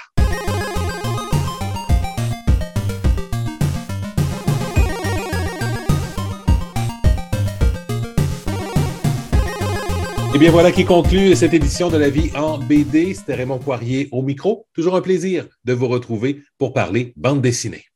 Et bien voilà qui conclut cette édition de La Vie en B D. C'était Raymond Poirier au micro. Toujours un plaisir de vous retrouver pour parler bande dessinée.